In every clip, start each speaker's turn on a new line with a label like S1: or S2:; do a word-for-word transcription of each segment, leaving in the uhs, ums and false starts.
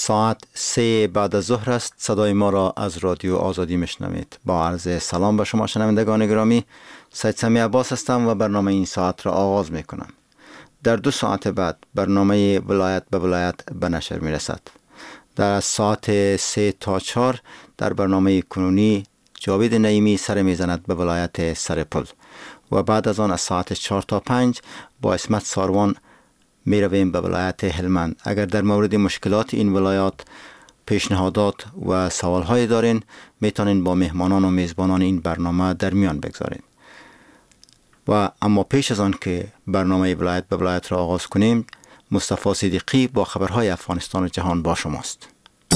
S1: ساعت سه بعد از ظهر است. صدای ما را از رادیو آزادی میشنوید. با عرض سلام به شما شنوندگان گرامی، سید سمیع عباس هستم و برنامه این ساعت را آغاز می کنم. در دو ساعت بعد برنامه ولایت به ولایت به نشر می رسد. در ساعت سه تا چهار در برنامه کنونی جاوید نعیمی سر می زند به ولایت سرپل و بعد از آن از ساعت چهار تا پنج با اسمت ساروان می رویم به ولایت هلمند. اگر در مورد مشکلات این ولایات پیشنهادات و سوالهای دارین میتونین با مهمانان و میزبانان این برنامه در میان بگذارین. و اما پیش از آن که برنامه ولایت به ولایت را آغاز کنیم، مصطفی صدیقی با خبرهای افغانستان و جهان با شماست.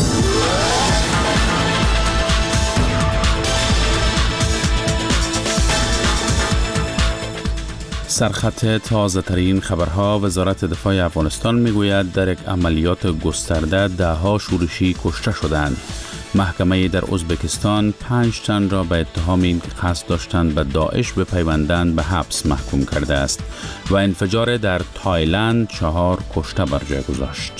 S2: سرخط تازه ترین خبرها. وزارت دفاع افغانستان میگوید در یک عملیات گسترده ده ها شورشی کشته شدند. محکمه در ازبکستان پنج تن را به اتهام این که قصد داشتند به داعش بپیوندند به حبس محکوم کرده است و انفجار در تایلند چهار کشته بر جای گذاشت.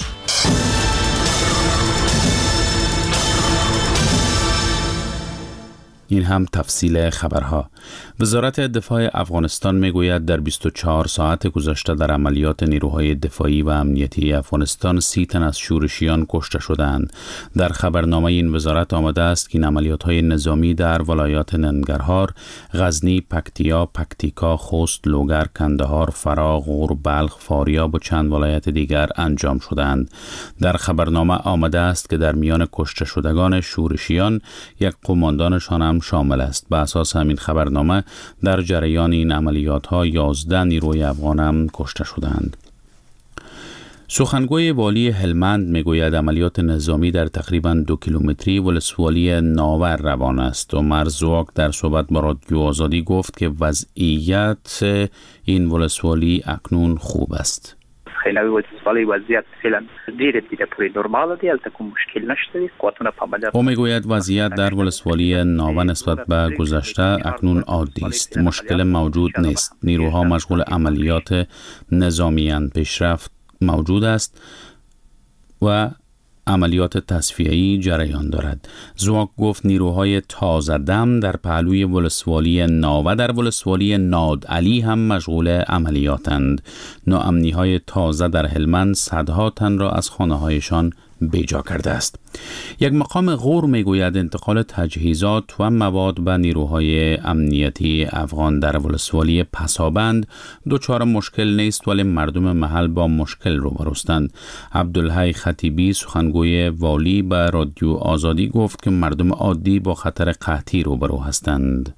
S2: این هم تفصیل خبرها. وزارت دفاع افغانستان میگوید در بیست و چهار ساعت گذشته در عملیات نیروهای دفاعی و امنیتی افغانستان سی تن از شورشیان کشته شدند. در خبرنامه این وزارت آمده است که این عملیات‌های نظامی در ولایات ننگرهار، غزنی، پکتیا، پکتیکا، خوست، لوگر، کندهار، فرا، غور، بلخ، فاریاب و چند ولایت دیگر انجام شدند. در خبرنامه آمده است که در میان کشته شدگان شورشیان یک قماندانشان هم شامل است. به اساس همین خبرنامه در جریان این عملیات ها یازده نیروی افغان هم کشته شدند. سخنگوی والی هلمند میگوید عملیات نظامی در تقریباً دو کیلومتری ولسوالی ناور روان است. عمر زواک در صحبت با رادیو آزادی گفت که وضعیت این ولسوالی اکنون خوب است.
S3: خیلی ولسوالی وضعیت فعلا دیره دیره پوری نرمال دی، البته کوم مشکل نشته. قوتونه پامده.
S2: او میگوید وضعیت در ولسوالی ناوه نسبت به گذشته اکنون عادی است. مشکل موجود نیست. نیروها مشغول عملیات نظامی اند. پیشرفت موجود است و عملیات تصفیه‌ای جریان دارد. زواک گفت نیروهای تازه دم در پهلوی ولسوالی ناوه در ولسوالی نادعلی هم مشغول عملیاتند. ناامنی‌های تازه در هلمند صدها تن را از خانه‌هایشان بیجا کرده است. یک مقام غور میگوید انتقال تجهیزات و مواد به نیروهای امنیتی افغان در ولسوالی پسابند دچار مشکل نیست، ولی مردم محل با مشکل روبروستند. عبدالحی خطیبی سخنگوی والی به رادیو آزادی گفت که مردم عادی با خطر قحطی روبرو هستند.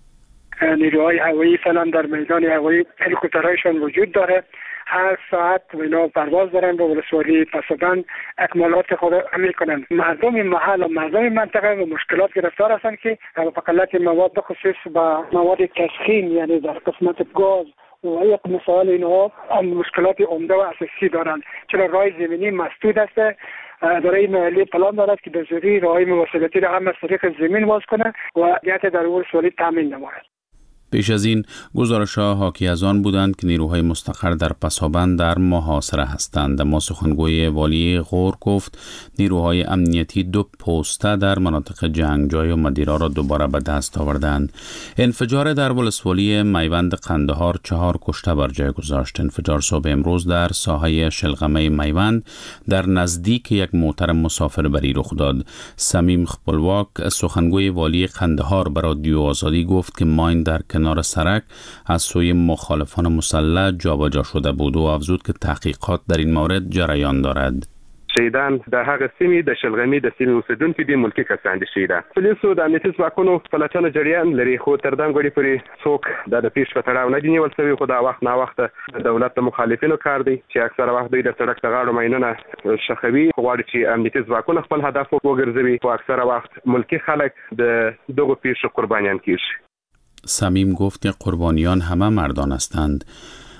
S4: نیروهای هوایی فعلا در میدان هوایی هلیکوپترهایشان وجود داره. هر ساعت اینا پرواز دارن به ولسوالی پسابند اکمالات خود میکنن. مردم محل و مردم منطقه و مشکلات گرفتار هستند که به قلت مواد بخصوص با مواد تسخین، یعنی در قسمت گاز و یک مسائل اینها مشکلات عمده و اساسی دارند، چرا راه زمینی مسدود است. اداره ملی پلان دارد که به زودی راههای مواصلاتی را هم از طریق زمین باز کنه و امنیت در ولسوالی تامین نماید.
S2: پیش از این گزارش‌ها حاکی از آن بودند که نیروهای مستقر در پسابند در محاصره هستند. اما سخنگوی والی غور گفت نیروهای امنیتی دو پوسته در مناطق جنگجوی و مدیرا را دوباره به دست آوردند. انفجار در ولسوالی میوند قندهار چهار کشته بر جای گذاشت. انفجار صبح امروز در ساحه شلغمه میوند در نزدیک یک موتر مسافربری رخ داد. سمیم خپلواک سخنگوی والی قندهار به رادیو آزادی گفت که ماین در کنار سرک از سوی مخالفان مسلح جابجا شده بود و افزود که تحقیقات در این مورد جریان دارد.
S5: شهیدان د هغه سیمې د شلغمې د سیمې اوسیدونکو دي ملکي کسان دي. شهیدان پولیسو د امنیتي ځواکونو پلټنه جریان لري، خو تر دغه غړي پورې څوک د د پیښ په تړاو نه دي نیول شوي. خو دا وخت نا وخت د دولت د مخالفینو کار دی چې اکثره وخت دوی د سړک د غاړو ماینونه شخوي، غواړي چې امنیتي ځواکونه خپل هدف وګرځوي، خو اکثره وخت ملکي خلک د دغو پیښو قربانیان کیږي.
S2: سمیم گفت که قربانیان همه مردان هستند.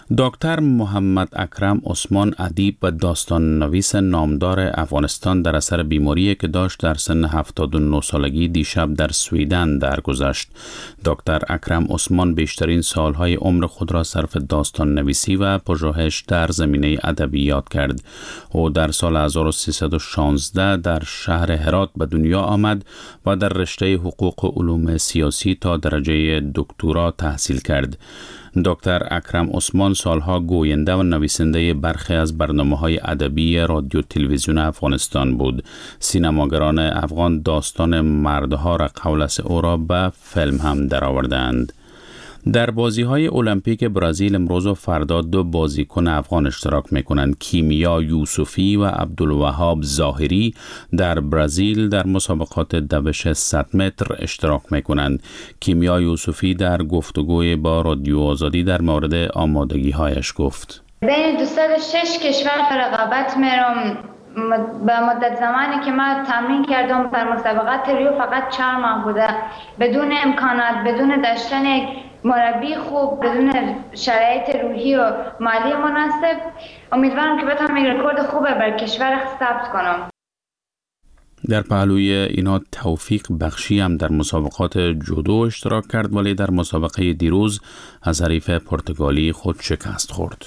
S2: دکتر محمد اکرم عثمان ادیب و داستان نویس نامدار افغانستان در اثر بیماری که داشت در سن هفتاد و نه سالگی دیشب در سویدن درگذشت. دکتر اکرم عثمان بیشترین سالهای عمر خود را صرف داستان نویسی و پژوهش در زمینه ادبیات کرد. او در سال هزار و سیصد و شانزده در شهر هرات به دنیا آمد و در رشته حقوق و علوم سیاسی تا درجه دکترا تحصیل کرد. دکتر اکرم عثمان سالها گوینده و نویسنده برخی از برنامه‌های ادبی رادیو تلویزیون افغانستان بود. سینماگران افغان داستان مردها را قولس او را به فیلم هم درآوردند. در بازی‌های المپیک برزیل امروز و فردا دو بازیکن افغان اشتراک می‌کنند. کیمیا یوسفی و عبدالوهاب ظاهری در برزیل در مسابقات دوش صد متر اشتراک می‌کنند. کیمیا یوسفی در گفتگوی با رادیو آزادی در مورد آمادگی‌هایش گفت:
S6: بین دویست و شش کشور رقابت می‌رم. به مدت زمانی که من تمرین کردم بر مسابقات ریو فقط چهار ماه بوده، بدون امکانات، بدون داشتن یک مربی خوب، بدون شرایط روحی و مالی مناسب. امیدوارم که بتونم یک رکورد خوبه بر کشور ثبت کنم.
S2: در پهلوی اینا توفیق بخشی هم در مسابقات جودو اشتراک کرد، ولی در مسابقه دیروز از حریف پرتغالی خود شکست خورد.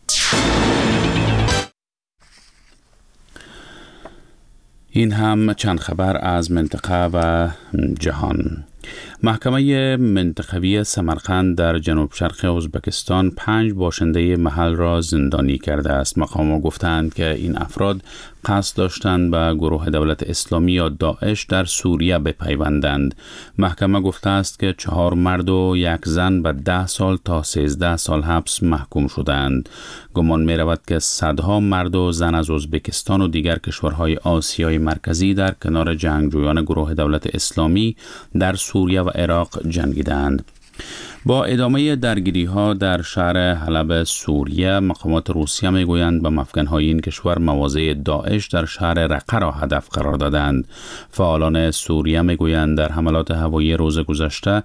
S2: این هم چند خبر از منطقه و جهان. محکمه منطقوی سمرقند در جنوب شرق ازبکستان پنج باشنده محل را زندانی کرده است. مقام‌ها گفتند که این افراد قصد داشتند به گروه دولت اسلامی یا داعش در سوریه بپیوندند. محکمه گفته است که چهار مرد و یک زن به ده سال تا سیزده سال حبس محکوم شدند. گمان می رود که صدها مرد و زن از ازبکستان و دیگر کشورهای آسیای مرکزی در کنار جنگجویان گروه دولت اسلامی در سوریه و عراق جنگیدند. با ادامه درگیری ها در شهر حلب سوریه، مقامات روسیه می گویند به مفکنهای این کشور مواضع داعش در شهر رقه را هدف قرار دادند. فعالان سوریه می گویند در حملات هوایی روز گذشته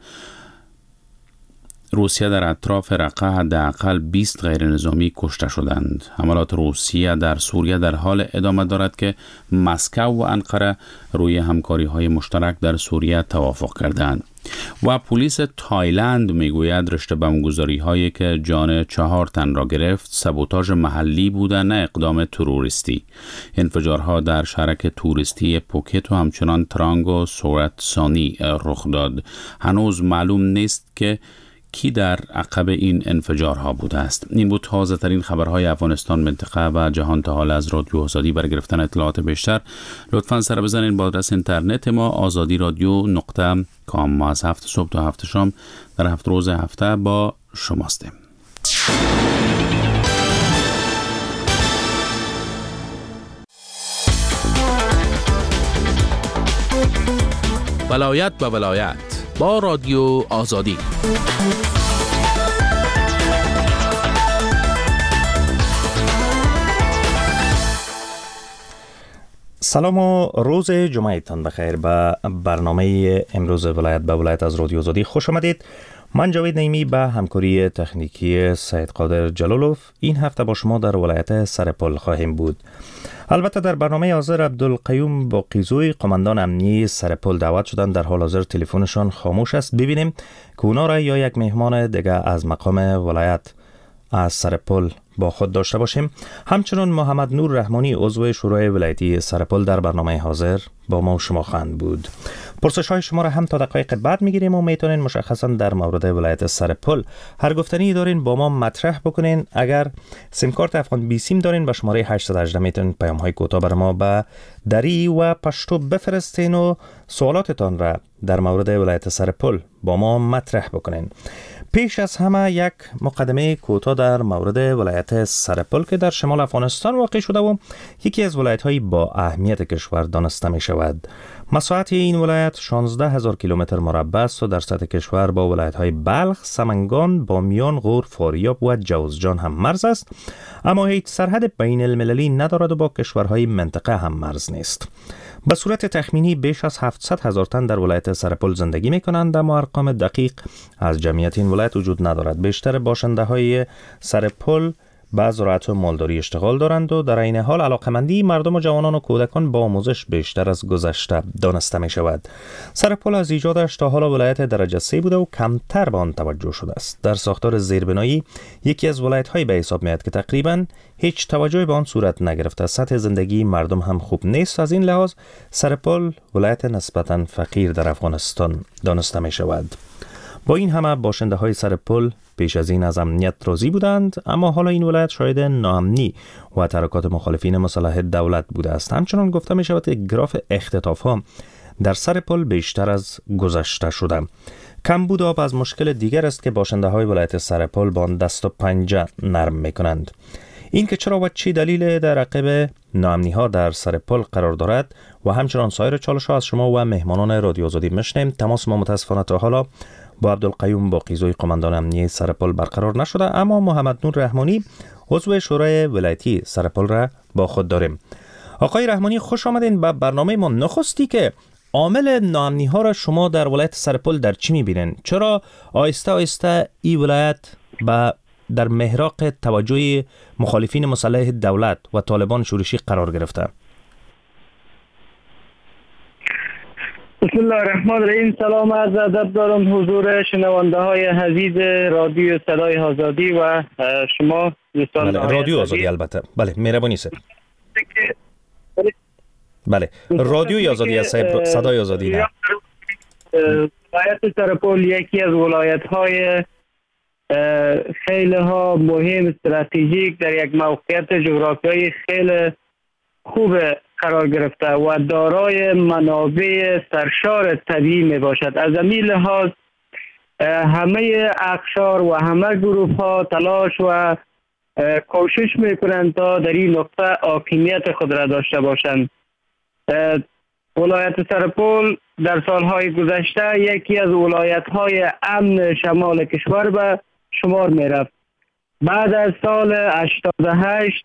S2: روسیه در اطراف رقه حداقل بیست غیر نظامی کشته شدند. حملات روسیه در سوریه در حال ادامه دارد که مسکو و انقره روی همکاری های مشترک در سوریه توافق کردند. و پلیس تایلند میگوید رشته بمبگذاری هایی که جان چهار تن را گرفت سبوتاژ محلی بوده، نه اقدام تروریستی. انفجارها در شهرک توریستی پوکت و همچنان ترانگ و سورت سانی رخ داد. هنوز معلوم نیست که کی در عقب این انفجارها بوده است. این بود تازه ترین خبرهای افغانستان، منطقه و جهان تا حال. از رادیو آزادی برای گرفتن اطلاعات بیشتر لطفاً سر بزنید با آدرس اینترنت ما آزادی رادیو نقطه کام. ما از هفت صبح تا هفت شام در هفت روز هفته با شماستیم.
S7: ولایت به ولایت با رادیو آزادی.
S8: سلام و روز جمعهتان بخیر. به برنامه امروز ولایت به ولایت از رادیو آزادی خوش آمدید. من جاوید نعیمی به همکاری تکنیکی سید قادر جلالوف این هفته با شما در ولایت سرپل خواهیم بود. البته در برنامه حاضر عبدالقیوم باقیزوی قماندان امنیتی سرپل دعوت شدن، در حال حاضر تلفنشان خاموش است. ببینیم که اونا را یا یک مهمان دیگه از مقام ولایت از سرپل با خود داشته باشیم. همچنین محمد نور رحمانی عضو شورای ولایتی سرپل در برنامه حاضر با ما و شما خواهند بود. پرسش های شما را هم تا دقایق بعد میگیریم و میتونین مشخصا در مورد ولایت سرپل هر گفتنی دارین با ما مطرح بکنین. اگر سیم کارت افغان بی سیم دارین به شماره هشت یک هشت میتونین پیام های کوتاه بر ما به دری و پشتو بفرستین و سوالاتتان را در مورد ولایت سرپل با ما مطرح بکنین. پیش از همه یک مقدمه کوتاه در مورد ولایت ولایت سرپل که در شمال افغانستان واقع شده و یکی از ولایت‌های با اهمیت کشور دانسته می شود. مساحت این ولایت شانزده هزار کیلومتر مربع است و در سطح کشور با ولایت‌های بلخ، سمنگان، بامیان، غور، فاریاب و جوزجان هم مرز است، اما هیچ سرحد بین المللی ندارد و با کشورهای منطقه هم مرز نیست. به صورت تخمینی بیش از هفتصد هزار تن در ولایت سرپل زندگی می کنند، اما ارقام دقیق از جمعیت این ولایت وجود ندارد. بیشتر باشنده های سرپل به زراعت و مالداری اشتغال دارند و در این حال علاقمندی مردم و جوانان و کودکان با آموزش بیشتر از گذشته دانسته می شود. سرپل از ایجادش تا حالا ولایت درجه سه بوده و کمتر به آن توجه شده است. در ساختار زیربنایی یکی از ولایت های به حساب میاد که تقریبا هیچ توجهی به آن صورت نگرفته. سطح زندگی مردم هم خوب نیست. از این لحاظ سرپل ولایت نسبتا فقیر در افغانستان دانسته می شود. با این همه باشنده های سرپل پیش از این از امنیت راضی بودند، اما حالا این ولایت شاهد ناامنی و ترکات مخالفین مسلح دولت بوده است. همچنان گفته می شود که گراف اختطاف ها در سرپل بیشتر از گذشته شده. کمبود آب از مشکل دیگر است که باشنده های ولایت سرپل با آن دست و پنجه نرم می کنند. این که چرا و چی دلیل در عقب ناامنی ها در سرپل قرار دارد و همچنان سایر چالش ها از شما و مهمانان رادیو آزادی میشنیم. تماس ما متاسفانه تا حالا با عبدالقیوم باقیزوی قماندان امنیه سرپل برقرار نشده، اما محمد نور رحمانی عضو شورای ولایتی سرپل را با خود داریم. آقای رحمانی خوش آمدین به برنامه ما. نخستی که عامل ناامنی ها را شما در ولایت سرپل در چی میبینین؟ چرا آهسته آهسته این ولایت با در محراق توجه مخالفین مسلح دولت و طالبان شورشی قرار گرفته؟
S9: بسم الله الرحمن الرحیم. سلام عرض ادب دارم حضور شنونده های عزیز رادیو صدای آزادی و شما دوستان.
S8: بله، رادیو آزادی البته. بله، مهربانی صاحب. بله، رادیو آزادی است صاحب، صدای آزادی نه.
S9: ولایت سرپل یکی از ولایت های خیلی ها مهم استراتژیک در یک موقعیت جغرافیایی خیلی خوب قرار گرفته و دارای منابع سرشار طبیعی می باشد. از این لحاظ همه اقشار و همه گروه ها تلاش و کوشش می کنند تا در این نقطه حاکمیت خود را داشته باشند. ولایت سرپل در سالهای گذشته یکی از ولایت های امن شمال کشور به شمار می رفت. بعد از سال هشتاد و هشت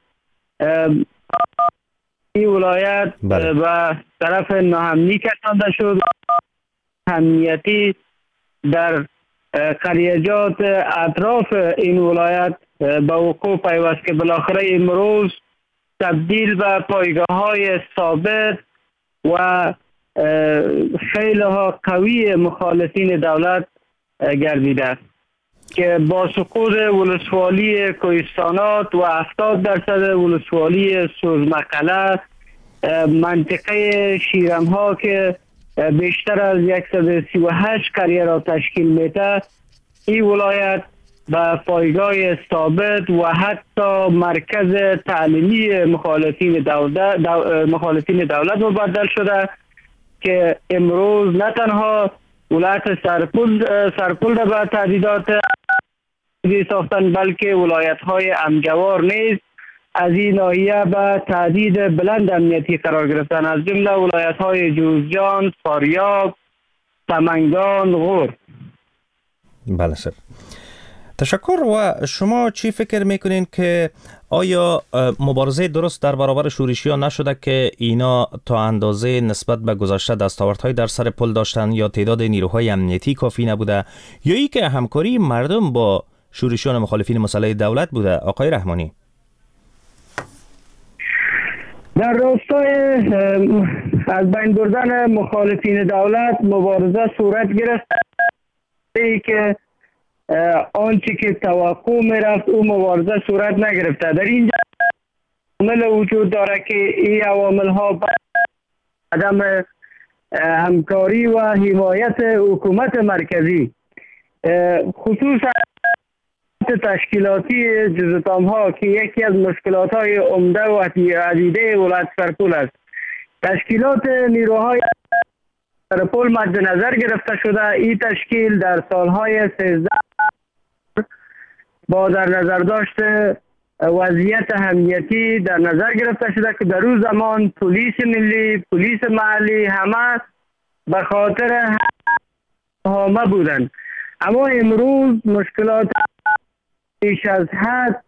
S9: این ولایت بله. به طرف ناامنی کشانده شد. امنیتی در قریجات اطراف این ولایت به وقوع پیوست که بالاخره امروز تبدیل به پایگاه های ثابت و خیلی ها قوی مخالفین دولت گردیده که با سقوط ولسوالی کوهستانات و هفتاد درصد ولسوالی سوزمقله، منطقه شیرمها که بیشتر از صد و سی و هشت قریه را تشکیل میده، این ولایت به پایگاه ثابت و حتی مرکز تعلیمی مخالفین دولت دو... مخالفین دولت مبدل شده که امروز نه تنها ولایت سرپل سرپل را به تهدیدات ساختن بلکه ولایت های همجوار نیز از این ناحیه به تهدید بلند امنیتی قرار گرفتن، از جمله ولایت های جوزجان، فاریاب، سمنگان، غور.
S8: بله سر. تشکر. و شما چی فکر میکنین که آیا مبارزه درست در برابر شورشی ها نشده که اینا تا اندازه نسبت به گذشته دستاوردهای در سر پل داشتن، یا تعداد نیروهای امنیتی کافی نبوده، یا ای که همکاری مردم با شورشیان مخالفین مسلح دولت بوده؟ آقای رحمانی.
S9: در راستای از بین بردن مخالفین دولت مبارزه صورت گرفت ای که آنچه که توقع می رفت او مبارزه صورت نگرفته. در اینجا عامل وجود داره که این عوامل ها عدم همکاری و حمایت حکومت مرکزی، خصوصا تشکیلاتی جزتام ها که یکی از مشکلات های عمده و عدیده ولایت سرپل است. تشکیلات نیروهای سرپل مد نظر گرفته شده. این تشکیل در سالهای سیزده با در نظر داشته وضعیت امنیتی در نظر گرفته شده که در روز زمان پلیس ملی، پلیس محلی همه به خاطر همه بودن. اما امروز مشکلات بیش از حد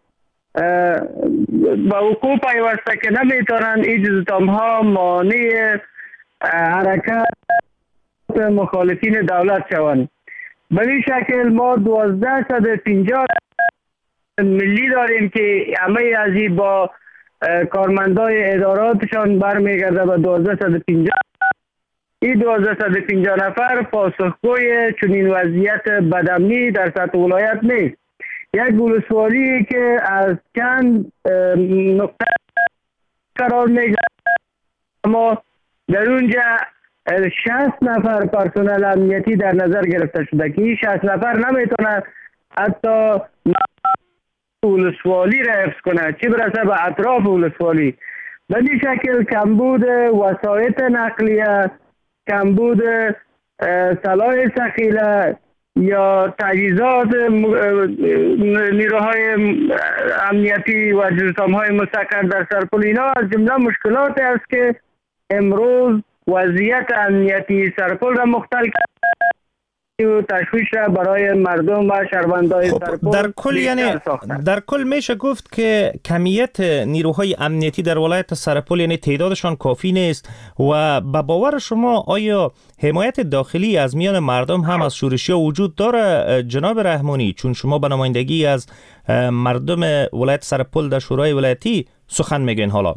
S9: با وقوع پیوسته که نمیتونن این جزتام ها مانع حرکت مخالفین دولت شوند. به این شکل ما دوازده صد و پنجاه ملی داریم که همه از این با کارمندای اداراتشان برمیگرده به دوازده صد و پنجاه. این دوازده صد و پنجاه نفر پاسخگوی چنین وضعیت بدامنی در سطح ولایت نیست. یک ولسوالی که از چند نقطه قرار میگیره، اما در اونجا شصت نفر پرسنل امنیتی در نظر گرفته شده که این شصت نفر نمیتونه حتی ولسوالی را حفظ کنه، چه برسه به اطراف ولسوالی. به این شکل کمبود وسایط نقلیه، کمبود سلاح ثقیله یا تجهیزات نیروهای امنیتی و جزتام‌های مستقر در سرپل، اینا از جمله مشکلات است که امروز وضعیت امنیتی سرپل را مختل و تشویش را برای مردم و شهروندان
S8: خب
S9: سرپل
S8: در کل یعنی در کل میشه گفت که کمیت نیروهای امنیتی در ولایت سرپل یعنی تعدادشان کافی نیست و به باور شما آیا حمایت داخلی از میان مردم هم از شورشی‌ها وجود داره جناب رحمانی؟ چون شما به نمایندگی از مردم ولایت سرپل در شورای ولایتی سخن میگین. حالا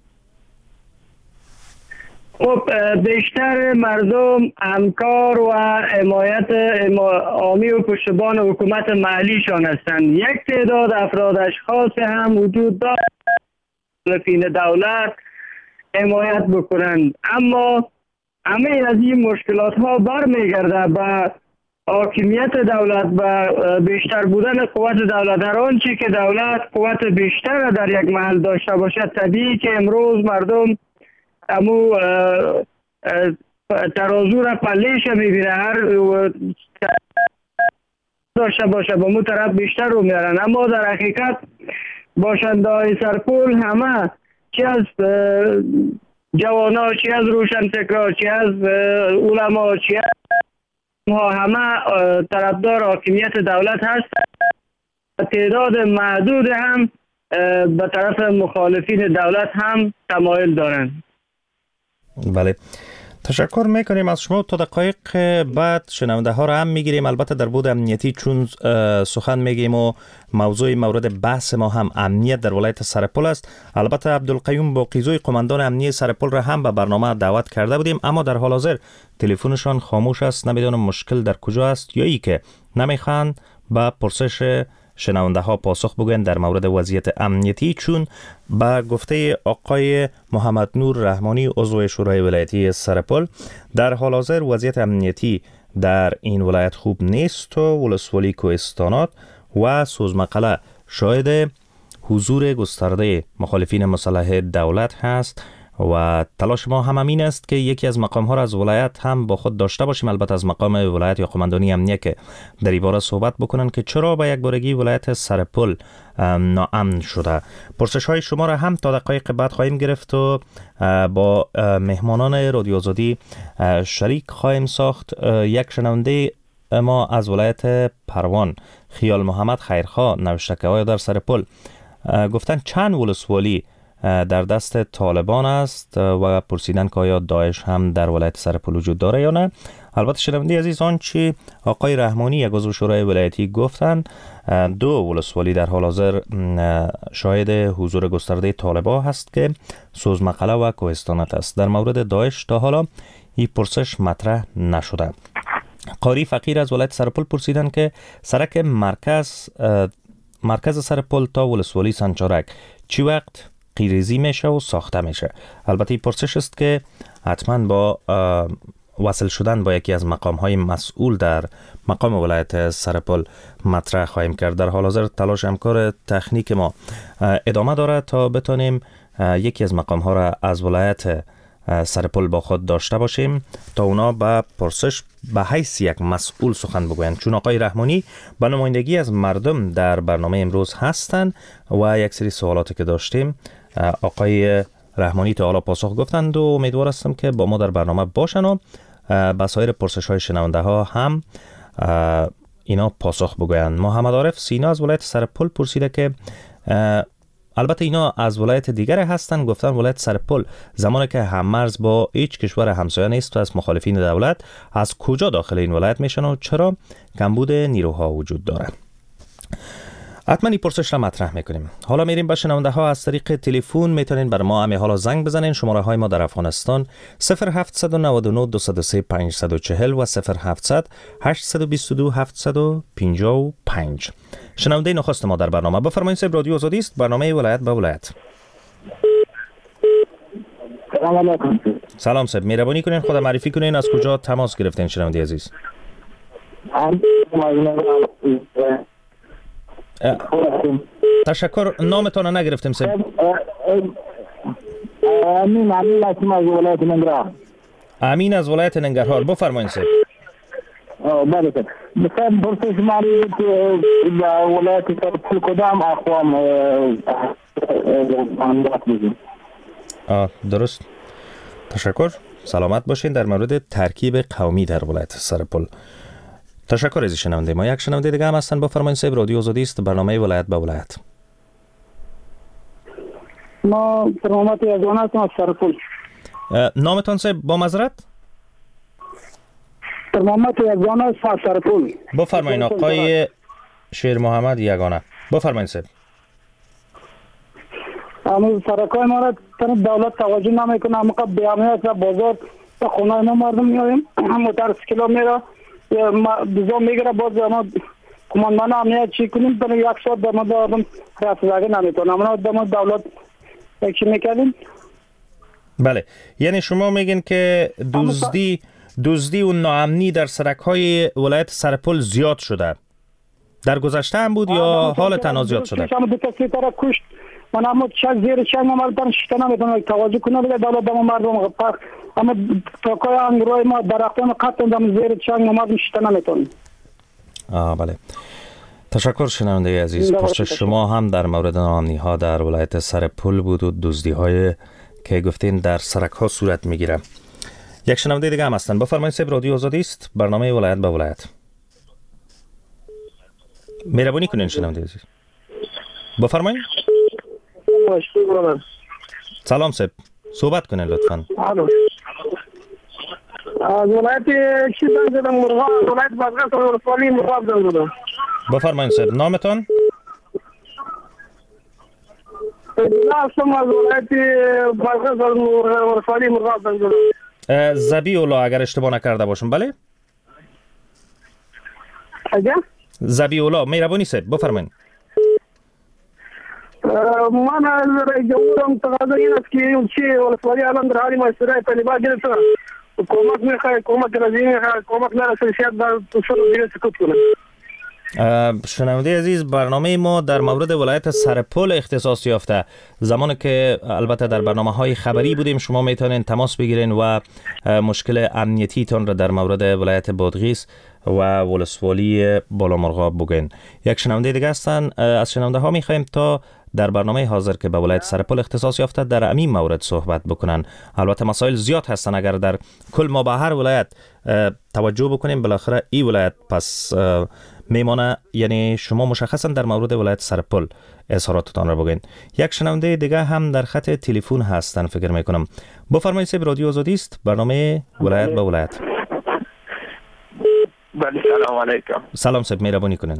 S9: خب بیشتر مردم همکار و حمایت عامی و پشتیبان حکومت محلیشان هستند. یک تعداد افراد اشخاص هم وجود دارد مخالفین دولت حمایت بکنند، اما همه از این مشکلات ها برمیگرده به حاکمیت دولت و بیشتر بودن قوت دولت. در آنچه که دولت قوت بیشتر در یک محل داشته باشد، طبیعی که امروز مردم امو ترازو را پلیش میبینه، هر داشته باشه با مو طرف بیشتر رو میارن. اما در حقیقت باشنده های سرپل همه چه از جوانا، چه از روشنفکرا، چه از علما، چه از همه طرفدار حاکمیت دولت هست. تعداد محدود هم به طرف مخالفین دولت هم تمایل دارند.
S8: بله، تشکر میکنیم از شما. تا دقایق بعد شنونده ها را هم میگیریم، البته در بود امنیتی چون سخن میگیم و موضوع مورد بحث ما هم امنیت در ولایت سرپل است. البته عبدالقیوم باقیزوی قماندان امنیت سرپل را هم به برنامه دعوت کرده بودیم، اما در حال حاضر تلفنشان خاموش است. نمیدونم مشکل در کجا است یا ای که نمیخوان به پرسش شنونده ها پاسخ بگوین در مورد وضعیت امنیتی، چون با گفته آقای محمد نور رحمانی عضو شورای ولایتی سرپل در حال حاضر وضعیت امنیتی در این ولایت خوب نیست و ولسوالی کوهستانات و سوزمقله شاهد حضور گسترده مخالفین مسلح دولت هست و تلاش ما هم همین است که یکی از مقام ها را از ولایت هم با خود داشته باشیم، البته از مقام ولایت یا قماندانی امنیه که در این باره صحبت بکنن که چرا به یک بارگی ولایت سرپل ناامن شده. پرسش های شما را هم تا دقایق بعد خواهیم گرفت و با مهمانان رادیو آزادی شریک خواهیم ساخت. یک شنونده ما از ولایت پروان، خیال محمد خیرخواه، نوشته که آیا در سرپل گفتن چند ولسوالی در دست طالبان است و پرسیدن که آیا داعش هم در ولایت سرپل وجود داره یا نه. البته شنونده عزیز آنچه آقای رحمانی یک عضو شورای ولایتی گفتند، دو ولسوالی در حال حاضر شاهد حضور گسترده طالبان هست که سوزمقله و کوهستانات است. در مورد داعش تا حالا این پرسش مطرح نشده. قاری فقیر از ولایت سرپل پرسیدن که سرک مرکز مرکز سرپل تا ولسوالی سنچارک چی وقت قیریزی میشه و ساخته میشه؟ البته این پرسش است که حتما با وصل شدن با یکی از مقام های مسئول در مقام ولایت سرپل مطرح خواهیم کرد. در حال حاضر تلاش همکار تکنیک ما ادامه داره تا بتونیم یکی از مقام ها را از ولایت سر پل با خود داشته باشیم تا اونا به پرسش به حیث یک مسئول سخن بگویند، چون آقای رحمانی به نمایندگی از مردم در برنامه امروز هستند و یک سری سوالاتی که داشتیم آقای رحمانی تا حالا پاسخ گفتند و امیدوار هستم که با ما در برنامه باشن و به سایر پرسش های شنونده ها هم اینا پاسخ بگویند. محمد عارف سینا از ولایت سرپل پرسیده که البته اینا از ولایت دیگر هستن، گفتن ولایت سرپل زمانی که هم مرز با هیچ کشور همسایه نیست و از مخالفین دولت، از کجا داخل این ولایت میشن و چرا کمبود نیروها وجود داره؟ حتما این پرسش را مطرح میکنیم. حالا میریم به شنونده ها. از طریق تلفن میتونین بر ما همه حالا زنگ بزنین. شماره های ما در افغانستان صفر هفت نه نه دو صفر سه پنج چهار صفر و صفر هفت هشت دو دو هفت پنج پنج. شنونده نخست ما در برنامه، بفرمایید. صاحب رادیو آزادی است، برنامه ولایت به ولایت.
S9: سلام علیکم.
S8: سلام صاحب، مهربانی کنین خود معرفی کنین از کجا تماس گرفتین شنونده عزیز؟ تشکر. نامتان نگرفتیم صاحب.
S9: امین امین هستم از ولایت ننگرهار.
S8: امین از ولایت ننگرهار، بفرمایید صاحب.
S9: بله صاحب، مثلا پرسش مالی که ولایت سرپل کدام اقوام انداز بزن؟
S8: آه درست. تشکر. سلامت باشین. در مورد ترکیب قومی در ولایت سرپل. تشکر از شنونده ما. یک شنونده دیگه هم هستن، بفرمایید صاحب. رادیو آزادی است، برنامه ولایت به ولایت.
S9: ما فرمامت یزدان هستم از سرپل.
S8: نامتان صاحب با معذرت؟
S9: فرمامت یزدان هستم از سرپل.
S8: بفرمایید آقای شیر محمد یگانه، بفرمایید صاحب.
S9: امروز سرکای ما را دولت توجه نمیکنه، ما به اهمیت و بازار تا خونه ما مردم میایم، موتورسیکلا میره بیزا میگره، باز ما کماندان امنیت چی کنیم برای یک ساعت در ما دارم رسیدگی نمیتونم. ما در ما دولت چی میکنیم؟
S8: بله، یعنی شما میگین که دزدی دزدی و ناامنی در سرک‌های ولایت سرپل زیاد شده. در گذشته هم بود یا حال تنها زیاد شده؟
S9: شما دو کسی طرف کشت، من اما چه زیر چنگ مردم شته نمیتونم توجه کنم به دولت دم مردم پاک، اما تاکای انگروی ما درختان قطع دم زیر چنگ مردم شته نمیتونم.
S8: آه بله. تشکر شنونده عزیز. پرسش شما هم در مورد ناامنی ها در ولایت سرپل بود و دزدی های که گفتین در سرک ها صورت میگیره. یک شنونده دیگه هم هستن، بفرمایید صاحب. رادیو آزادی است، برنامه ولایت به ولایت. مهربانی کنین شنونده عزیز. بفرمایید. سلام صاحب، صحبت کنین لطفاً.
S9: از ولایت چی زنگ زدم؟ مرغاب، ولایت بازگشت ولسوالی مرغاب زنگ زدم.
S8: بفرمایید صاحب، نامتان؟
S9: هستم از ولایت بازگشت ولسوالی مرغاب زنگ زدم.
S8: زبی اولا اگر اشتباه نکرده باشم، بله؟
S9: اگه؟
S8: زبی اولا، مهربانی صاحب، بفرمایید.
S9: من از جمهورم تقاضا این است که اون چی ولسوالی الان در حالی مایسترهای طالبان گرفته، کمک میخواه، کمک رازی میخواه، کمک نرسیشیت در اصول دیگه سکوت کنه.
S8: شنونده عزیز، برنامه ما در مورد ولایت سرپل اختصاص یافته. زمانی که البته در برنامه های خبری بودیم شما میتونین تماس بگیرین و مشکل امنیتی تان را در مورد ولایت بادغیس و ولسوالی بالامرغاب بگین. یک شنونده دیگه هستن، از شنونده ها میخوایم تا در برنامه حاضر که به ولایت سرپل اختصاص یافته در همین مورد صحبت بکنن. البته مسائل زیاد هستن، اگر در کل ما به هر ولایت توجه بکنیم بالاخره این ولایت پس میمانه. یعنی شما مشخصا در مورد ولایت سرپل اظهاراتتان را بگین. یک شنونده دیگه هم در خط تلفن هستن فکر میکنم. بفرمایید صاحب. رادیو آزادی است، برنامه ولایت به ولایت.
S10: بله سلام علیکم.
S8: سلام صاحب، مهربانی کنین.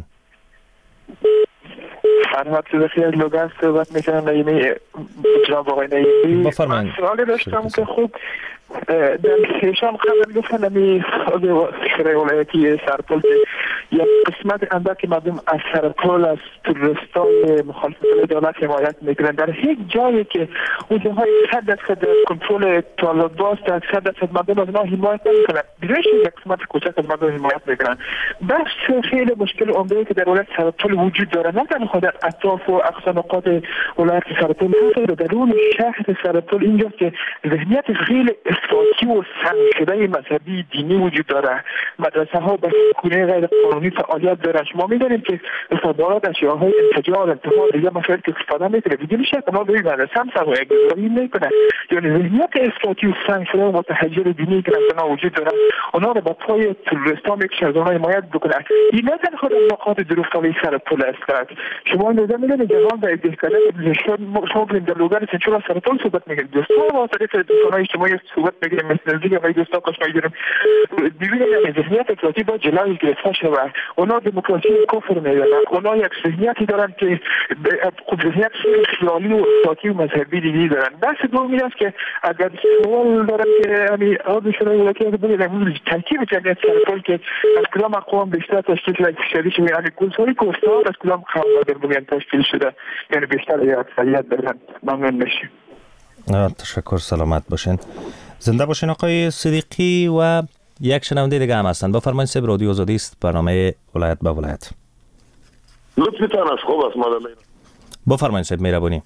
S10: فرهاد صدقی از لوگان صحبت میکنم. نایمی جناب آقای نایمی،
S8: بفرمایید.
S10: سوالی داشتم که خوب در سیشان خبر گفتن نمی خود سکره ولایتی سرپل یا قسمت اندک مردم از سرپل از تروریستان مخالفت دولت حمایت میکنن. در هیچ جایی که اون جاهای صد درصد کنترل طالبان در صد درصد مردم از ما حمایت نمیکنن، بیش یک قسمت کوچک از مردم حمایت میکنن. بس خیلی مشکل عمده که در ولایت سرپل وجود داره، نه تنها در اطراف و اقصا نقاط ولایت سرپل، بلکه در درون شهر سرپل اینجا که ذهنیت خیلی افراطی و سنگ‌شده مذهبی دینی وجود داره. مدرسه ها به گونه غیر قانونی فعالیت دارن. ما می‌دونیم که استادان اشیاءهای انفجار انتحار یا مسائل که استفاده میکنه دیگه میشه که ما به مدرسه هم سرمایه گذاری میکنه. یعنی ذهنیت افراطی و سنگ‌شده و متحجر دینی که در وجود داره، اونا رو به پای تروریستان یک شرزانه حمایت بکنه. این نه تنها در نقاط دروفتالی سرپل است. شما نظر می‌دونید جهان در دیکتاتوری شما در لوگان سنچورا سرپل صحبت می‌کنید. دوستان با طریق دوستان اجتماعی صحبت می‌کنیم، مثل دیگه ولی دوستان کاش می‌گیریم. ببینید ذهنیت افراطی با جلوی گرفته شده. اونا دموکراسی کفر می‌دونن. اونا یک ذهنیتی دارن که ذهنیت خیالی و افراطی و مذهبی دیگه دارن. بحث دومی است که اگر سوال دارن که یعنی آدم شورای ولایتی که ببینید ترکیب جمعیت سرپل که از کدام اقوام بیشتر تشکیل شده شده شده یعنی گلساری کوستار از کدام قوم در بگن تشکیل شده، یعنی بیشتر یا اکثریت دارن. ممنون میشیم.
S8: تشکر، سلامت باشین. زنده باشین آقای صدیقی. و یک شنونده دیگه هم هستن. بفرمایید. سب رادیو آزادی است، برنامه ولایت به ولایت.
S11: لطفتان از خوب است مادر.
S8: بفرمایید سب مهربانی.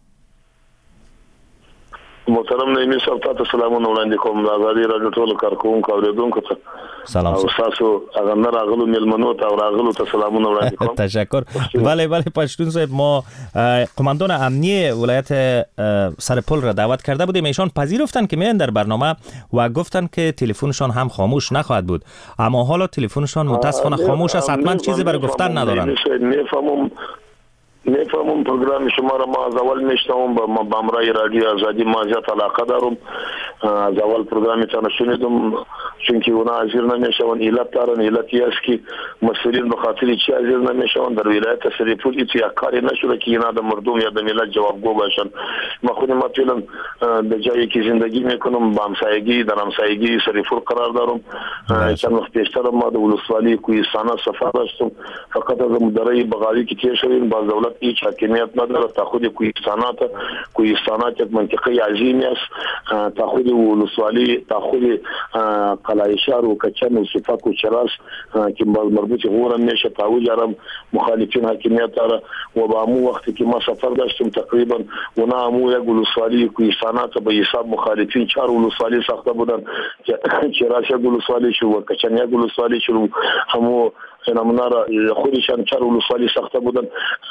S11: محترم نیمی صاحب تاسو سلامونه وړاندې کوم. د آزادي رادیو ټولو کارکوونکو اوریدونکو ته
S8: سلام.
S11: او تاسو هغه نه راغلو میلمنو ته او راغلو ته سلامونه وړاندې کوم.
S8: تشکر. بله بله پشتون صاحب، ما قماندان امنیه ولایت سرپل را دعوت کرده بودیم. ایشان پذیرفتن که میان در برنامه و گفتن که تلفنشان هم خاموش نخواهد بود، اما حالا تلفنشان متاسفانه خاموش است. حتما چیزی برای گفتن ندارن.
S11: میفهمم میفهمم پروگرام شما را ما از اول میشنوم. با بامرای رادیو آزادی ما زیاد علاقه دارم. از اول پروگرامیتان شنیدم، چون که اونا حاضر نمیشون. علت دارن. علتی است که مسئولین به خاطر چی حاضر نمیشون؟ در ولایت سرپل هیچ یک کاری نشده که اینا د مردم یا د ملت جوابگو باشن. ما خودم مثلا در جایی که زندگی میکنم با همسایگی در همسایگی سرپل قرار دارم. چند وقت پیشتر ما در ولسوالی کوهستان سفر داشتم. فقط از مدرای بغالی که تیر شدیم با دولت هیچ حاکمیت نداره. تا خود کوهستانات کوهستانات یک منطقه عظیمی است. تا خود ولسوالی، تا خود قلعه شهر و کچن و صفاک و چراس که مربوط غورم میشه تا وجرم مخالفین حاکمیت داره. و با امو وقتی که ما سفر داشتم تقریبا اونا امو یک ولسوالی کوهستانات به حساب مخالفین چهار ولسوالی ساخته بودن. چراس یک ولسوالی شو و کچن یک ولسوالی شو. همو نمونه را خودشان چهار ولسوالی ساخته بودن.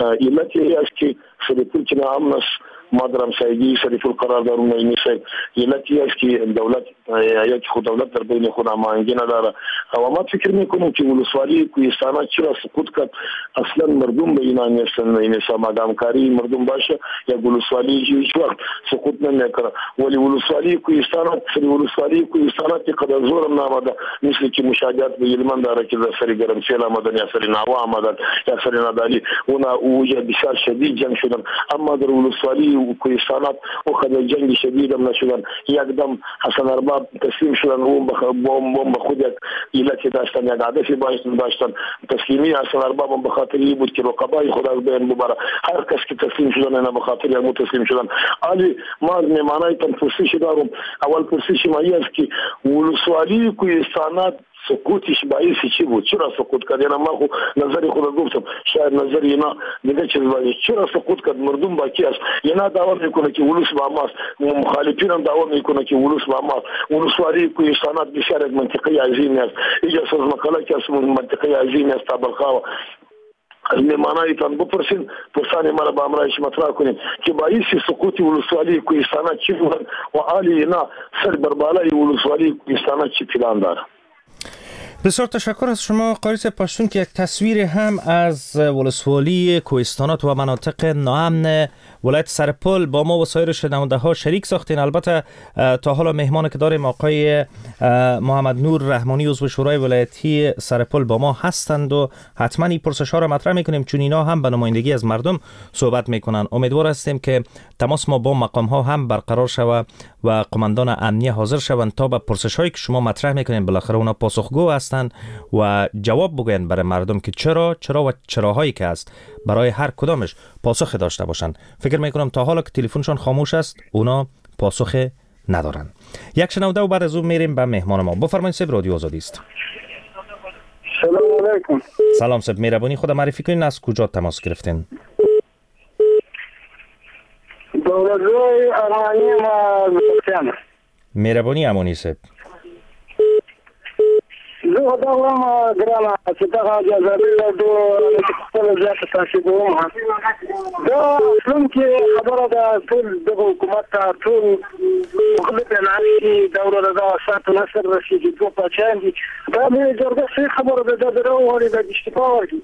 S11: علتی است که سرپل که نام است ما در همسایگی سرپل قرار دارم. اینی است علتی است که دولت یا که خود دولت در بین خود هماهنگی نداره. و ما فکر میکنیم که ولسوالی کوهستان چرا سقوط کرد؟ اصلا مردم به اینا نیستن. این سماگامکاری مردم باشه یا ولسوالی هیچ وقت سقوط نمیکنه. ولی ولسوالی کوهستان سری ولسوالی کوهستان که قدر زورم نامده، مثل که مشاهدات به علمان داره که در سری گرمسیل آمدن یا سری ناوا آمدن یا سری ندالی اونا اوجه بسیار شدید جنگ شدن. اما در ولسوالی و کوهستانات او خدای جنگ شدید هم نشدن. یکدم حسن ارباب تسلیم شدن. اون بوم خود یک علت داشتن، یک عادتی داشتن. تسلیمی حسن ارباب هم به خاطر این بود که رقبای خود از بین ببره. هر کس که تسلیم شدن اینا به خاطر یک متسلیم شدن. علی ما از میمانای تن پرسش دارم. اول پرسش ما است که ولسوالی کوهستانات سقوطش باعث چی بود؟ چرا سقوط کرد؟ یعنی ما خو نظری خود گفتم شاید نظری اینا دیگه چیز باید. چرا سقوط کرد؟ مردم باقی است. اینا دعوا میکنه که ولس با ماست. مخالفین هم دعوا میکنه که ولس با ماست. ولسوالی کوهستانات بسیار یک منطقه عظیمی است. اینجا ساز مقاله که از منطقه عظیمی است. تابلخاو از میمانایتان بپرسین، پرسان مرا با امرایش مطرح کنید که باعث سقوط ولسوالی کوهستانات چی بود و عالی اینا سر بربالای ولسوالی کوهستانات چی پلان داره.
S8: بسیار تشکر از شما قاری صاحب پشتون که یک تصویر هم از ولسوالی کوهستانات و مناطق ناامن ولایت سرپل با ما و سایر شنونده ها شریک ساختین. البته تا حالا مهمان که داریم آقای محمد نور رحمانی عضو شورای ولایتی سرپل با ما هستند و حتما این پرسش ها را مطرح میکنیم چون اینا هم به نمایندگی از مردم صحبت میکنن. امیدوار هستیم که تماس ما با مقام ها هم برقرار شود و قماندان امنیه حاضر شوند تا به پرسش هایی که شما مطرح میکنین بالاخره اونا پاسخگو هستند و جواب بگوین برای مردم که چرا چرا و چراهایی که است برای هر کدامش پاسخ داشته باشند. فکر میکنم تا حالا که تلفنشون خاموش است اونا پاسخ ندارن. یک شنونده و بعد از اون میریم به مهمان ما. بفرمایید سب رادیو آزادی است.
S4: سلام علیکم.
S8: سلام سب، مهربانی خود معرفی کنین از کجا تماس گرفتین؟
S4: دولت‌های ارمانی ما بسیار
S8: مهربانی امانی سب.
S4: زه دا وایم ګرانه چې دغه جزایي د خپل ځای تاسو کوم دا څنګه کې خبره ده ټول د حکومت ته ټول مخالف نه دوره دا ساتو نصر رسیدي په پچان دي دا مې جوړه څه خبره ده د رواني د اشتباه دي.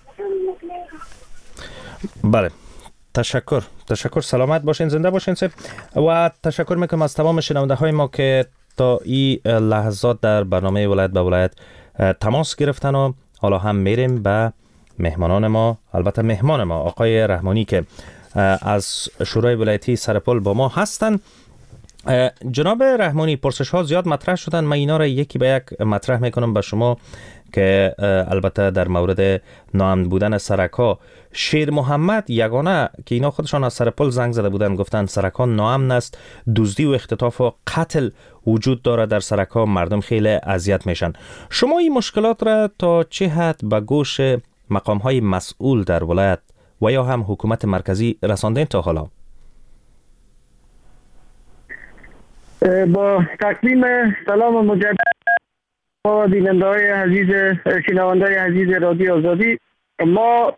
S8: بله تشکر تشکر سلامت باشین، زنده باشین سب و تشکر میکنم از تمام شنونده های ما که تا این لحظات در برنامه ولایت به ولایت تماس گرفتن و حالا هم میریم به مهمانان ما. البته مهمان ما آقای رحمانی که از شورای ولایتی سرپل با ما هستن. جناب رحمانی، پرسش ها زیاد مطرح شدن، من اینا را یکی به یک مطرح میکنم به شما که البته در مورد ناامن بودن سرک‌ها. شیر محمد یگانه که اینا خودشان از سرپل زنگ زده بودن گفتن سرک‌ها ناامن است، دزدی و اختطاف و قتل وجود داره در سرک‌ها، مردم خیلی اذیت میشن. شما این مشکلات را تا چه حد به گوش مقام‌های مسئول در ولایت و یا هم حکومت مرکزی رساندین تا حالا؟
S9: با تقدیم سلام مجدد با بیننده های عزیز، شنونده های عزیز رادیو آزادی، ما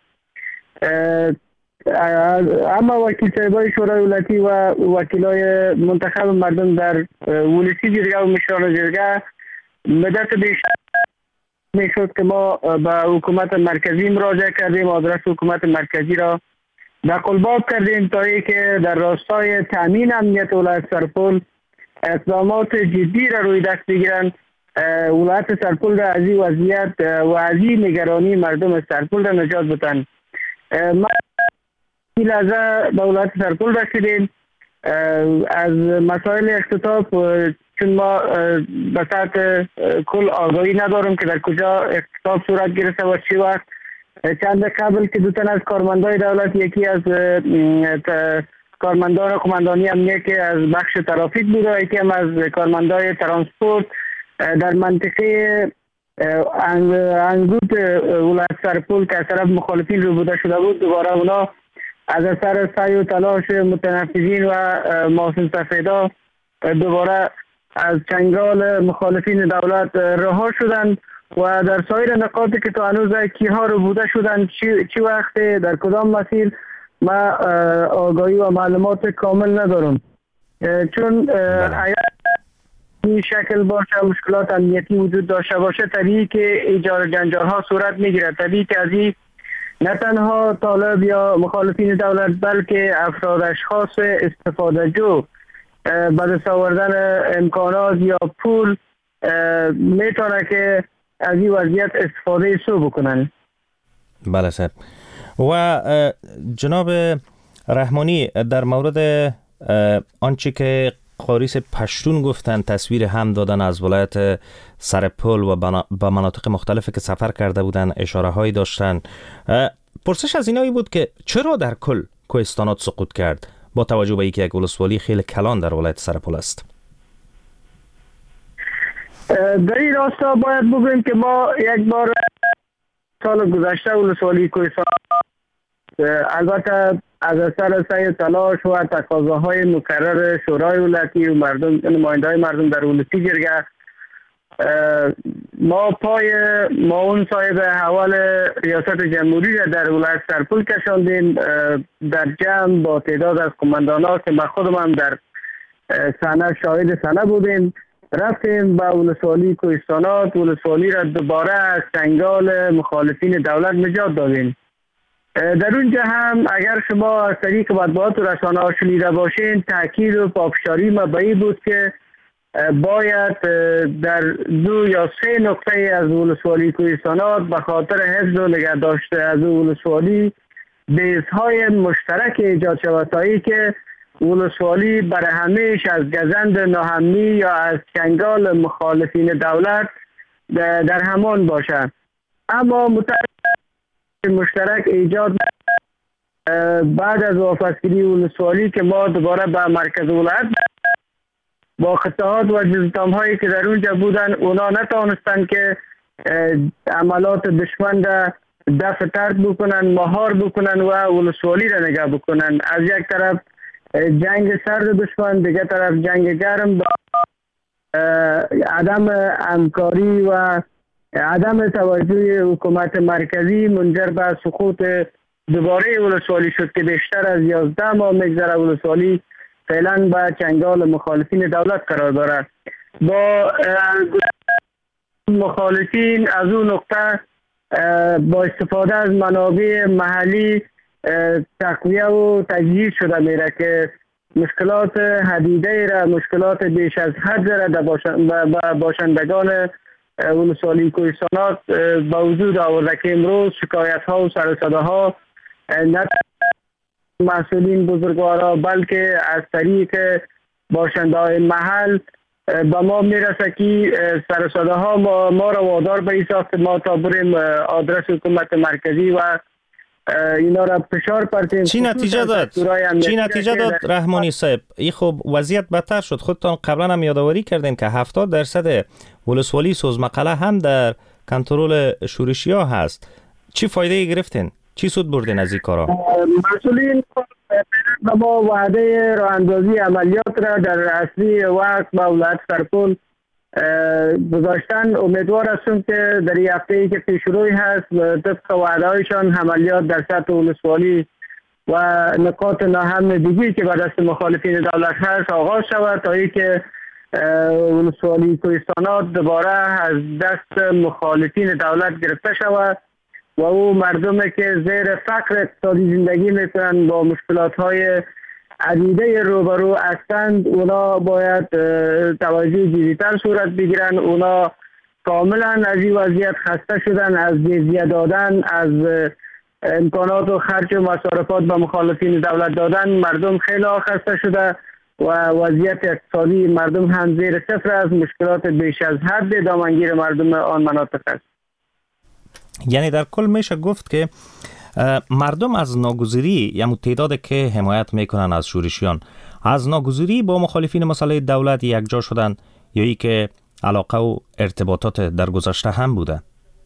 S9: اما وکیل صاحبای شورای ولایتی و وکیلای منتخب مردم در ولسی جرگه و مشران جرگه مدت بیشتر میشد که ما به حکومت مرکزی مراجعه کردیم، آدرس حکومت مرکزی را در قلباب کردیم تا ای که در راستای تامین امنیت ولایت سرپل اقدامات جدی را روی دست بگیرند، ولایت سرپل را از این وضعیت و از این نگرانی مردم سرپل را نجات بدن. ما این لحظه به ولایت سرپل رسیدیم. از مسائل اختطاف چون ما به سطح کل آگاهی ندارم که در کجا اختطاف صورت گرفته و چی وقت. چند قبل که دو تن از کارمندان دولت، یکی از کارمندان قماندانی امنیه که از بخش ترافیک بود و یکی هم از کارمندان ترانسپورت در منطقه انگوت ولایت سرپل که از طرف مخالفین روبوده شده بود، دوباره اونا از اثر سعی و تلاش متنفذین و محسن سفیدا دوباره از چنگال مخالفین دولت رها شدند و در سایر نقاطی که تا هنوز کیها روبوده شدند چی, چی وقت در کدام مسیر ما آگاهی و معلومات کامل ندارم، چون این شکل باشه مشکلات امنیتی وجود داشته باشه طبیعی که ایجاد جنجال ها صورت میگیره. طبیعی که از این نه تنها طالب یا مخالفین دولت بلکه افراد اشخاص استفاده جو به دست آوردن امکانات یا پول میتونه که از این وضعیت استفاده سو بکنن.
S8: بله صاحب. و جناب رحمانی، در مورد آنچه که قاریس پشتون گفتن، تصویر هم دادن از ولایت سرپل و به مناطق مختلفی که سفر کرده بودن اشاره هایی داشتن، پرسش از اینایی بود که چرا در کل کوهستانات سقوط کرد با توجه به اینکه یک ولسوالی خیلی کلان در ولایت سرپل است؟
S9: در این راستا باید بگویم که ما یک بار سال گذشته ولسوالی کوهستان البته از اثر سعی تلاش و تقاضاهای مکرر شورای ولایتی و مردم، نماینده‌های مردم در ولسی جرگه، ما پای معاون صاحب احوال ریاست جمهوری را در ولایت سرپل کشاندیم در جمع با تعداد از قماندان‌ها که ما خودم هم در صحنه شاهد صحنه بودیم. رفتیم به ولسوالی کوهستانات، ولسوالی را دوباره از چنگال مخالفین دولت نجات دادیم. در اونجا هم اگر شما از طریق مطبوعات و رسانه ها شنیده باشین، تاکید و پافشاری ما به این بود که باید در دو یا سه نقطه از ولسوالی کوهستانات به خاطر حفظ و نگهداشت از ولسوالی بیس‌های مشترک ایجاد شود تا ای که ولسوالی برای همیش از گزند ناامنی یا از چنگال مخالفین دولت در همان باشد. اما مشترک ایجاد بعد از واپسگیری ولسوالی که ما دوباره به مرکز ولایت با قطعات و جزتام هایی که در اونجا بودن، اونا نتوانستند که عملات دشمن را دفع ترک بکنن، مهار بکنن و ولسوالی را نگه بکنن. از یک طرف جنگ سرد دشمن، دیگه طرف جنگ گرم، عدم همکاری و عدم توجه حکومت مرکزی منجر به سقوط دوباره ولسوالی شد که بیشتر از یازده ماه میگذره ولسوالی فعلا به چنگال مخالفین دولت قرار دارد. با مخالفین از اون نقطه با استفاده از منابع محلی تقویه و تجهیز شده میره که مشکلات حدیده را، مشکلات بیش از حد را در باشندگان ولسوالی کوهستانات با وجود آورده که امروز شکایت ها و سر و صداها نه مسئولین بزرگوارا بلکه از طریق باشنده های محل به ما میرسه که سر و صداها ما, ما را وادار به این ساخت ما تا بریم آدرس حکومت مرکزی و اینا را فشار پرتیم.
S8: چی نتیجه داد؟ چی نتیجه داد رحمانی صاحب؟ این خب وضعیت بدتر شد. خودتان قبلا هم یادآوری کردین که هفتاد درصد ولسوالی سوزمقله هم در کنترل شورشیا هست. چی فایده گرفتین؟ چی سود بردین از این کارا؟
S9: مسئولین ما وعده راه اندازی عملیات را در اصلی وقت با ولایت سرپل گذاشتن. امیدوار هستم که در این هفته ای که پیش روی هست طبق وعده هایشان عملیات در سطح ولسوالی و نقاط ناهم دیگی که به دست مخالفین دولت هست آغاز شود تا اینکه ولسوالی کوهستانات دوباره از دست مخالفین دولت گرفته شود و او مردمی که زیر فقر اقتصادی زندگی میکنن با مشکلات های عدیده روبرو هستند، اونا باید توجه جدی‌تر صورت بگیرن. اونا کاملا از این وضعیت خسته شدن، از جزیه دادن، از امکانات و خرج و مصارفات به مخالفین دولت دادن. مردم خیلی خسته شده و وضعیت اقتصادی مردم هم زیر صفر است. مشکلات بیش از حد دامنگیر مردم آن مناطق است.
S8: یعنی در کل میشه گفت که مردم از ناگزیری یا تعدادی که حمایت میکنن از شورشیان از ناگزیری با مخالفین مسئله دولت یکجا شدن یا ای که علاقه و ارتباطات در گذشته هم بوده؟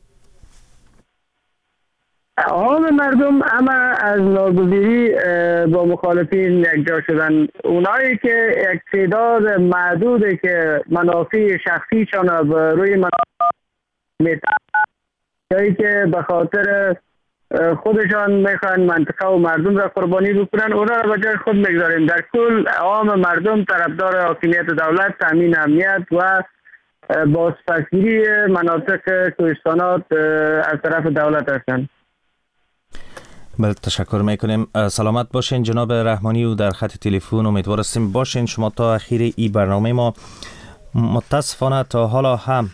S9: عام مردم اما از ناگزیری با مخالفین یکجا شدن. اونایی که یک تعداد معدودی که منافع شخصیشان روی منافع میتونن که به خاطر خودشان میخوان منطقه و مردم را قربانی بکنن، اونا را به جای خود میگذاریم. در کل عام مردم طرفدار حاکمیت دولت، تامین امنیت و بازپسگیری مناطق کوهستانات از طرف دولت هستند.
S8: بله، تشکر میکنیم. سلامت باشین جناب رحمانی و در خط تلفن امیدوار هستیم باشین. شما تا اخیر این برنامه ما متاسفانه تا حالا هم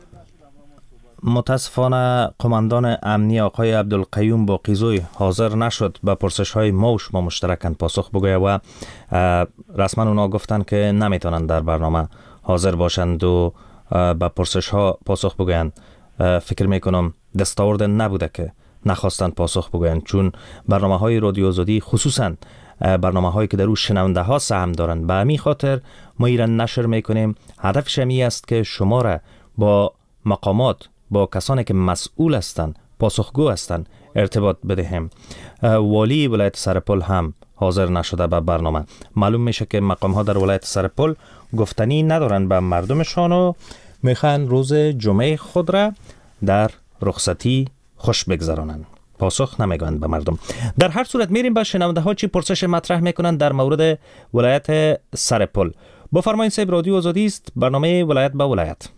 S8: متاسفانه قماندان امنی آقای عبدالقیوم باقیزوی حاضر نشد به پرسش های ما و شما مشترکاً پاسخ بگوید و رسما اونا گفتن که نمیتونن در برنامه حاضر باشند و به پرسش ها پاسخ بگویند. فکر میکنم دستاورد نبوده که نخواستند پاسخ بگویند، چون برنامه های رادیو آزادی خصوصاً برنامه هایی که در او شنونده ها سهم دارند به همین خاطر ما ایران نشر میکنیم. هدفش همی است که شما را با مقامات، با کسانی که مسئول هستند، پاسخگو هستند ارتباط بدهیم. والی ولایت سرپل هم حاضر نشده به برنامه. معلوم میشه که مقام ها در ولایت سرپل گفتنی ندارن به مردمشان و میخوان روز جمعه خود را در رخصتی خوش بگذرانند. پاسخ نمیگویند به مردم. در هر صورت میریم با شنونده ها چی پرسش مطرح میکنند در مورد ولایت سرپل. بفرمایید صاحب، رادیو آزادی است، برنامه ولایت به ولایت.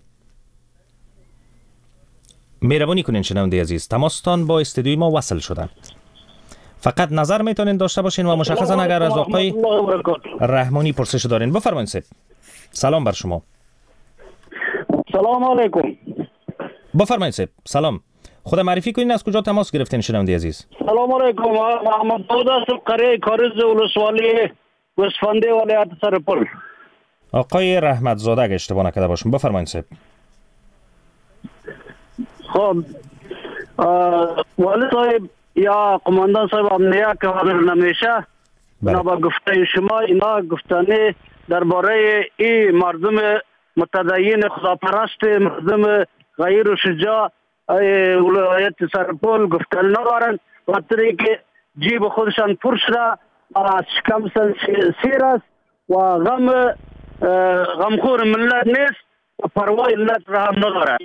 S8: مهربانی کنین شنونده عزیز، تماستان با استودیوی ما وصل شده. فقط نظر میتونین داشته باشین و مشخصا اگر از آقای رحمانی پرسش دارین بفرمایید صاحب. سلام بر شما.
S9: سلام علیکم.
S8: بفرمایید صاحب. سلام. خود معرفی کنین از کجا تماس گرفتین شنونده عزیز؟
S9: سلام علیکم. محمد داود هستم، قریه کارز ولسوالی گوسفنده ولایت سرپل.
S8: آقای رحمت زاده اگه اشتباه نکرده باشم بفرمایید صاحب.
S9: خب والی صاحب یا قماندان صاحب امنیه که حاضر نمیشه، اینا با گفته شما اینا گفتنی درباره این مردم متدین خداپرست، مردم غیر و شجاع ولایت سرپل گفتن ندارن، وقتی که جیب خودشان پر شده از شکمشان سیر است و غم غمخور ملت نیست و پروای ملت را هم ندارد.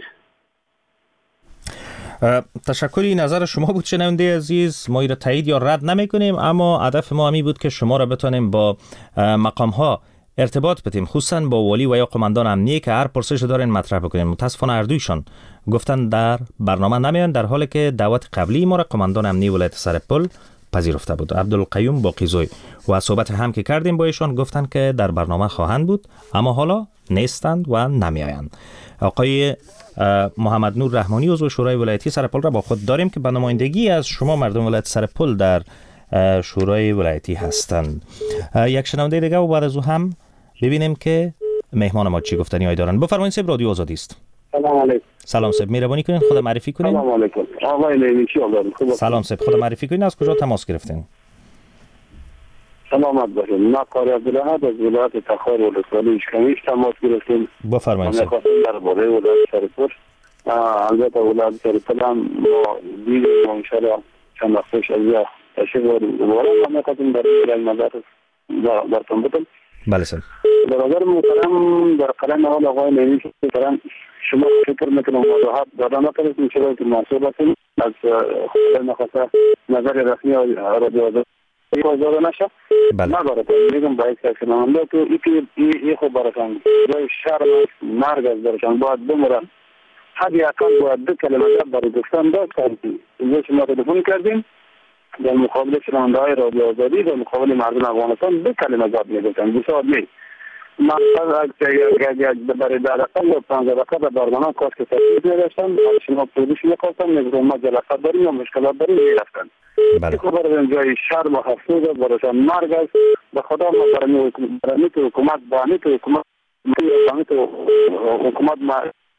S8: تشکری. نظر شما بود شنونده عزیز، ما را تایید یا رد نمی کنیم، اما هدف ما همی بود که شما را بتانیم با مقام ها ارتباط بتیم، خصوصا با والی و یا قماندان امنیه که هر پرسش دارین مطرح بکنین. متاسفانه هر دویشان گفتن در برنامه نمیان، در حالی که دعوت قبلی ما را قماندان امنیه ولایت سرپل پذیرفته بود، عبدالقیوم باقیزوی، و صحبت هم که کردیم با ایشان گفتن که در برنامه خواهند بود، اما حالا نیستند و نمیآیند. آقای محمد نور رحمانی عضو شورای ولایتی سرپل را با خود داریم که به نمایندگی از شما مردم ولایت سرپل در شورای ولایتی هستند. یک شنونده دیگه و بعد از او هم ببینیم که مهمان ما چی گفتنی هایی دارن. بفرمایید صاحب، رادیو آزادی است.
S12: سلام علیکم.
S8: سلام صاحب، مهربانی کنین خود معرفی کنین.
S12: سلام علیکم. آقای لیویچی آقا.
S8: سلام صاحب، خود معرفی کنین، از کجا تماس گرفتین؟
S12: سلامت باشید. ما کاری عبدالحد از ولایت تخار ولسوالی اشکمیش تماس گرفتیم.
S8: بفرمایید صاحب.
S12: درباره ولایت سرپل، البته ولایت سرپل هم ما دیدیم انشاءالله چند وقت پیش از یا تشریف بردیم دوباره ما می‌خواستیم در این نظر براتون بدم.
S8: بله صاحب.
S12: برادر محترم در قلم اول آقای لیویچی محترم، شما فکر میکنم وضاحت دادن نکردید چرا که مسئول هستیم از خود نخواسته نظر رسمی رادیو آزادی آزاد نشه.
S8: بله.
S12: ما براتون میگم باید شنونده که این این خود براتون جای شرم مرگ از برشان باید بمرن. حدی اقل باید دو کلمه برای گفتن داد کردیم. اینجا شما تلفن کردیم در مقابل شنونده های رادیو آزادی در مقابل مردم افغانستان دو کلمه داد میگفتن. بسیار می مقصد اگر برای در اقل و پانزده دقیقه در برنامه کاش که تشریف نداشتن، شما پرولیش میخواستن میگفتن ما جلسات داریم یا مشکلات داریم میرفتن.
S8: بله.
S12: خبر جای شرم و افسوس برایشان مرگ است. به خدا ما برای حکومت حکومت بانی تو حکومت بانی تو حکومت ما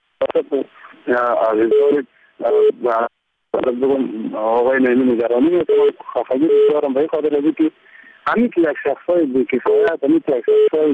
S12: از اینطوری آقای نایمی نگرانی میکنم. خفگی بسیارم به این خاطر ازی که همین که یک شخصای بی‌کفایت، همین که یک شخصای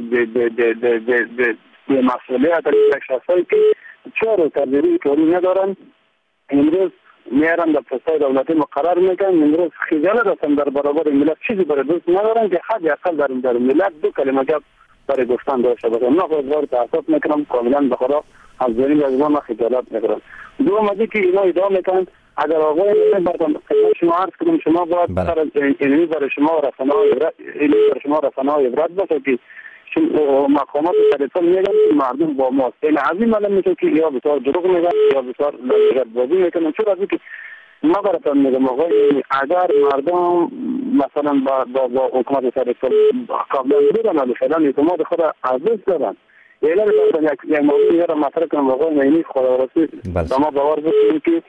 S12: بی‌مسئولیت، همین که یک شخصای که چهار تدبیری کاری ندارن امروز میارن در پستای دولتی مقرر میکنن، امروز خجالت هستن در برابر ملت، چیزی برای دوست ندارن که حد اقل در در ملت دو کلمه گپ برای گفتن داشته باشن. من خودم تاسف میکنم کاملا به خدا از ذریعه از ما خجالت میکنم. دوم از اینکه اینا ادعا میکنن اگر آقای برتون شما عرض کنم شما باید سر اینمی برای شما رسانه‌های اینمی برای شما رسانه‌های عبرت باشه که مقامات سرپل میگن که مردم با ماست. این عظیم معلوم میشه که یا بسیار دروغ میگن یا بسیار لگدبازی میکنن. چرا از اینکه ما براتون میگم آقای اگر مردم مثلا با با, با حکومت سرپل قبلا بودن ولی فعلا اعتماد خود از دست دارن، اینا براتون یک یک موضوع را مطرح کنم آقای نایمی خدا رسول ما باور بکنیم که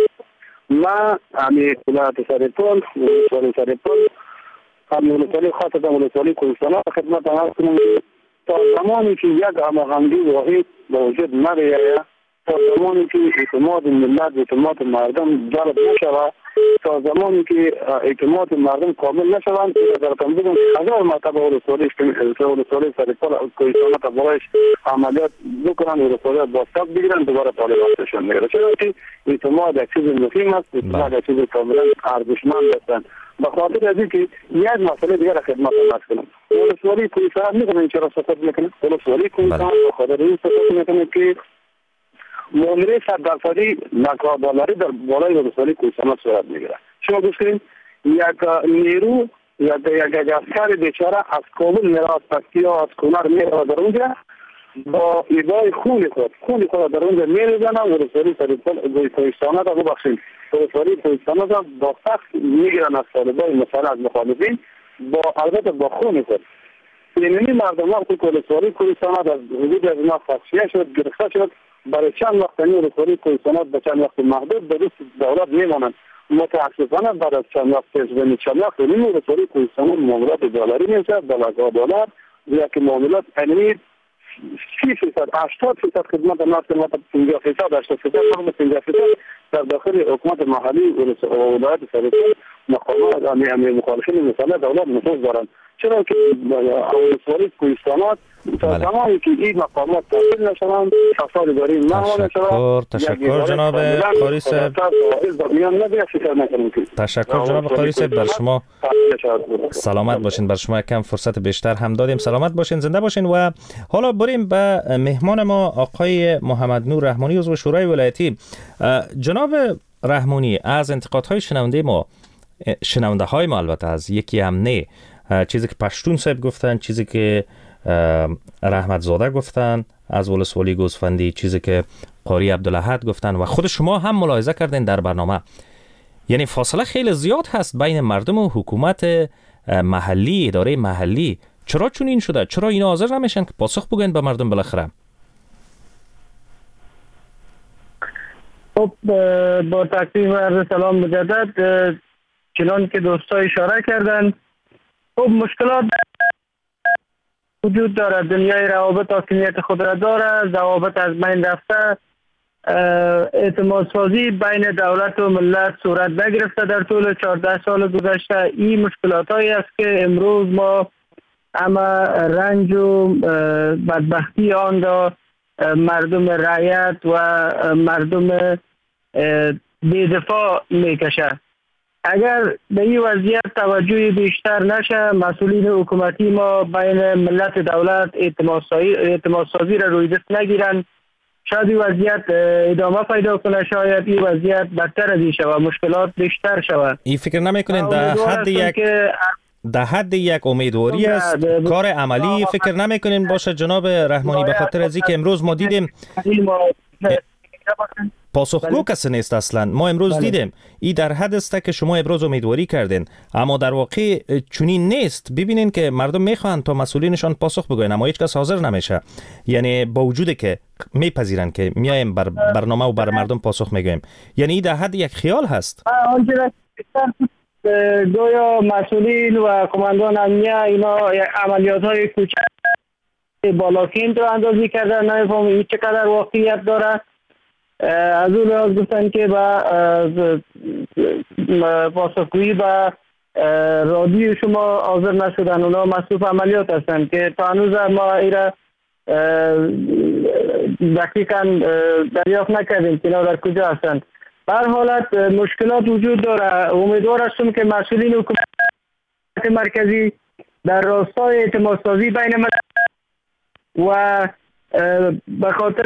S12: ما همین ولایت سرپل ولایت سرپل همین ولایت خاصه ولایت کوهستان خدمت عرض کنم تا زمانی که یک هماهنگی واحد به وجود نیاید، تا زمانی که اعتماد ملت اعتماد مردم جلب نشود، تا زمانی که اعتماد مردم کامل نشوند در تنظیم هزار مرتبه ولایت ولایت سرپل کوهستان تا برایش عملیات بکنن و ولایت باستاب بگیرن دوباره طالبانشون میگیره. چرا که اعتماد یک چیز مهم است، اعتماد یک چیز کاملا ارزشمند است. به خاطر از اینکه یک مسئله دیگر خدمت عرض کنم، ولایت کوهستان میگن چرا سقوط میکنه؟ ولایت کوهستان به خاطر این سقوط میکنه که معامله صد درصدی ناکاربالاری در بالای ولایت کوهستان صورت میگیره. شما گفتین یک نیرو یا یک عسکر بیچاره از کابل میره از پکتیا از کنر میره در اونجا با ایدای خون خود خون خود در اونجا میریزنه و ولایت سرپل کوهستان را ببخشید ولایت کوهستان را با سخت میگیرن از طالبان مثلا از مخالفین با البته با خون خود. اینمی مردم ها که ولایت کوهستان از حدود از ما خاصیه شد گرفته شد برای چند وقت این ولایت کوهستان به چند وقت محدود به دست دولت میمانند متاسفانه بعد از چند وقت تجربه چند وقت این ولسوالی کوهستان معاملات دلاری میشه دلار دلار یا که معاملات یعنی سی فیصد هشتاد فیصد خدمت نفت خدمت پنجاه فیصد هشتاد فیصد خدمت پنجاه فیصد در داخل حکومت محلی ولایت سرپل مقامات یعنی مخالفین مثلا دولت نفوذ دارند، چرا که ولسوالی کوهستانات تا زمانی که این مقامات تشکیل نشوند فساد اداری نمانده شود.
S8: تشکر جناب قاری صاحب. تشکر جناب قاری صاحب، بر شما سلامت باشین. بر شما کم فرصت بیشتر هم دادیم. سلامت باشین، زنده باشین. و حالا بریم به مهمان ما آقای محمد نور رحمانی عضو شورای ولایتی. جناب رحمانی، از انتقادهای شنونده ما شنونده های ما البته از یکی هم نه، چیزی که پشتون صاحب گفتن، چیزی که رحمت زاده گفتن از ولسوالی گوسفندی، چیزی که قاری عبدالاحد گفتن و خود شما هم ملاحظه کردین در برنامه، یعنی فاصله خیلی زیاد هست بین مردم و حکومت محلی، اداره محلی. چرا چون این شده؟ چرا اینا حاضر نمیشن که پاسخ بگن به مردم بالاخره؟
S9: خب با تقدیم عرض سلام مجدد، چنان که دوستا اشاره کردن، خب مشکلات وجود داره. دنیای روابط حاکمیت خود را داره، ضوابط از بین رفته، اعتماد سازی بین دولت و ملت صورت نگرفته در طول چهارده سال گذشته. این مشکلات هایی است که امروز ما اما رنج و بدبختی آن را مردم رعیت و مردم بی‌دفاع میکشه. اگر به این وضعیت توجه بیشتر نشه، مسئولین حکومتی ما بین ملت دولت اعتماد سازی را روی دست نگیرن، شاید این وضعیت ادامه پیدا کنه، شاید این وضعیت بدتر از این شود، مشکلات بیشتر شود.
S8: این فکر نمیکنین در حد یک در حد یک امیدواری است، کار عملی فکر نمیکنین باشه جناب رحمانی؟ به خاطر از اینکه امروز ما دیدیم پاسخگو کسی نیست اصلا. ما امروز بله. دیدیم این در حد است که شما ابراز امیدواری کردین، اما در واقع چنین نیست. ببینین که مردم میخوان تا مسئولینشان پاسخ بگوین، اما هیچ کس حاضر نمیشه. یعنی با وجودی که میپذیرن که میایم بر برنامه و بر مردم پاسخ میگویم، یعنی این در حد یک خیال هست.
S9: گویا مسئولین و کماندان امنیه اینا عملیات های کوچک بالاکیند رو اندازی کردن، نمیفهم این چقدر واقعیت داره. از اون لحاظ گفتن که با پاسخگویی با رادیو شما حاضر نشدن، اونا مصروف عملیات هستن که تا هنوز ما ایره دقیقا دریافت نکردیم که اینا در کجا هستن. به هر حالت مشکلات وجود داره. امیدوار هستم که مسئولین حکومت مرکزی در راستای اعتماد سازی بین ملت و به خاطر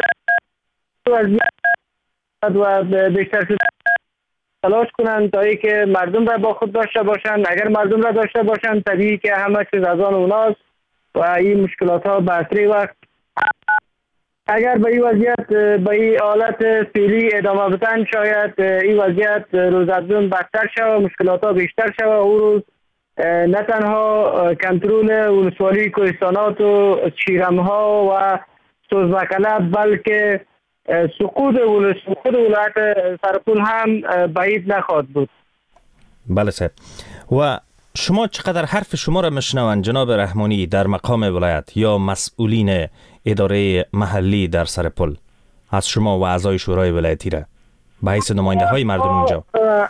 S9: و بیشتر تلاش کنند تا اینکه مردم را با خود داشته باشند. اگر مردم را داشته باشند طبیعی که همه چیز از آن اوناست و این مشکلات ها به اسرع وقت، اگر به این وضعیت به این حالت فعلی ادامه بدن، شاید این وضعیت روز از روز بدتر شود، مشکلات ها بیشتر شود. او روز نه تنها کنترل ولسوالی کوهستانات و شیرم ها و سوزمکله، بلکه سقوط ولایت سرپل هم بعید نخواهد بود.
S8: بله صاحب. و شما چقدر حرف شما را مشنوند جناب رحمانی در مقام ولایت یا مسئولین اداره محلی در سرپل، از شما و اعضای شورای ولایتی را به حیث نماینده های مردم اونجا؟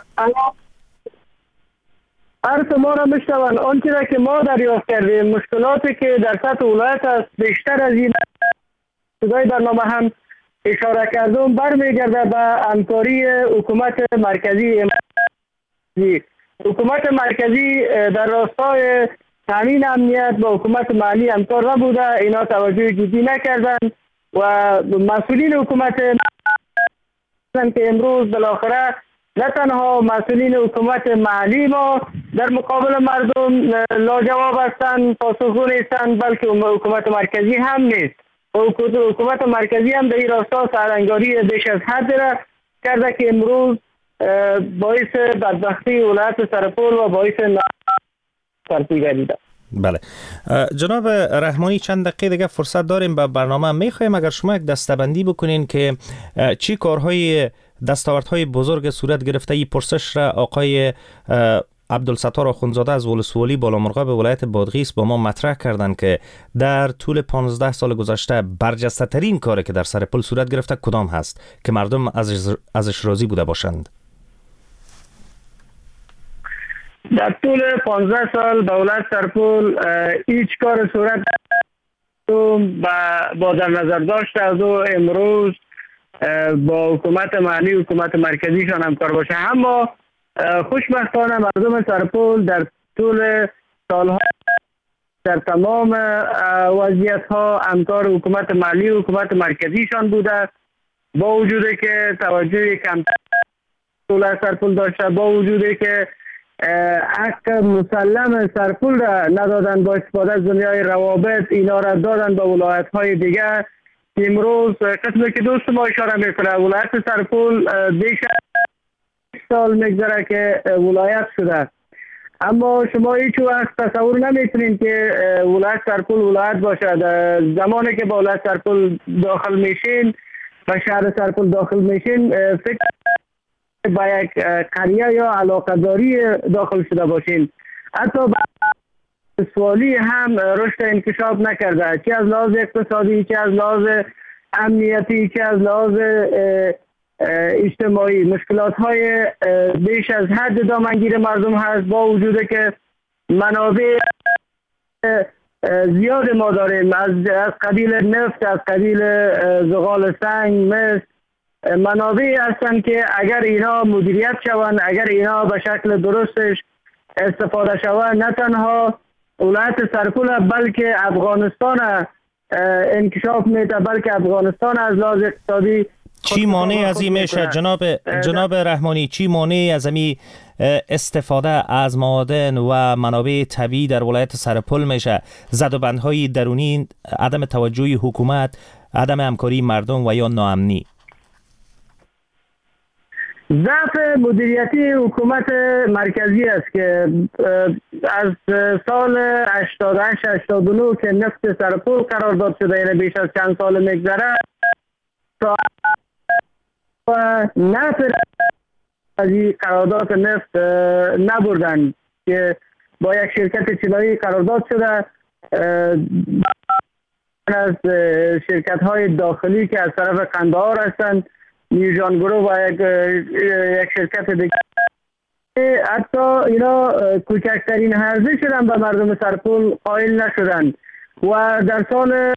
S9: حرف ما را مشنوند. آنچه را که ما دریافت کردیم، مشکلاتی که در سطح ولایت است، بیشتر از این صدای برنامه هم اشاره کردم برمیگرده به همکاری حکومت مرکزی. حکومت مرکزی در راستای تامین امنیت با حکومت محلی همکار نبوده، اینا توجه جدی نکردن و مسئولین حکومت که امروز بالاخره نه تنها مسئولین حکومت محلی ما در مقابل مردم لاجواب هستند، پاسخگو نیستند، بلکه حکومت مرکزی هم نیست. حکومت مرکزی هم در این راستا سرانگاری بیش از حد را کرده که امروز باعث بدبختی ولایت سرپل و باعث سرپی گردیده.
S8: بله جناب رحمانی، چند دقیقه دیگه فرصت داریم به برنامه. میخوایم اگر شما یک دسته‌بندی بکنین که چی کارهای دستاوردهای بزرگ صورت گرفته. ای پرسش را آقای عبدالستار آخوندزاده از ولسوالی بالامرغاب ولایت بادغیس با ما مطرح کردند که در طول پانزده سال گذشته برجسته ترین کاری که در سرپل صورت گرفته کدام هست که مردم از ازش راضی بوده باشند؟
S9: در طول پانزده سال به ولایت سرپل هیچ کار صورت با در نظر داشته از او امروز با حکومت محلی حکومت مرکزیشان همکار باشه. اما خوشبختانه مردم سرپل در طول سالها در تمام وضعیت ها همکار حکومت محلی حکومت مرکزیشان بوده، با وجودی که توجه کم ولایت سرپل داشته، با وجودی که حق مسلم سرپل را ندادن با استفاده از دنیای روابط، اینا را دادن به ولایت های دیگه. امروز قسمی که دوست ما اشاره میکنه ولایت سرپل بیش سال میگذره که ولایت شده، اما شما هیچ وقت تصور نمیتونید که ولایت سرپل ولایت باشه. زمانی که با ولایت سرپل داخل میشین و شهر سرپل داخل میشین فکر با یک قریه یا علاقه‌داری داخل شده باشین. حتی سوالی هم رشد انکشاف نکرده، چه از لحاظ اقتصادی، چه از لحاظ امنیتی، چه از لحاظ اجتماعی. مشکلات های بیش از حد دامنگیر مردم هست، با وجود که منابع زیاد ما داریم از از قبیل نفت، از قبیل زغال سنگ، مس، منابعی هستند که اگر اینا مدیریت شوند، اگر اینا به شکل درستش استفاده شوند، نه تنها ولایت سرپل بلکه افغانستان انکشاف میده، بلکه افغانستان از لحاظ اقتصادی.
S8: چی مانع از این میشه جناب جناب رحمانی؟ چی مانع از این استفاده از معادن و منابع طبیعی در ولایت سرپل میشه؟ زدوبندهای درونی، عدم توجه حکومت، عدم همکاری مردم و یا ناامنی؟
S9: ضعف مدیریتی حکومت مرکزی است که از سال هشتاد و هشت هشتاد و نه که نفت سرپل قرارداد شده، یعنی بیش از چند سال میگذره، تا نفت از این قرارداد نفت نبردن که با یک شرکت چینایی قرارداد شده. از شرکت های داخلی که از طرف قندهار هستند، نیوژان گروه و یک, یک شرکت دیگه، حتی اینا کوچکترین هرزه شدن به مردم سرپل قائل نشدن. و در سال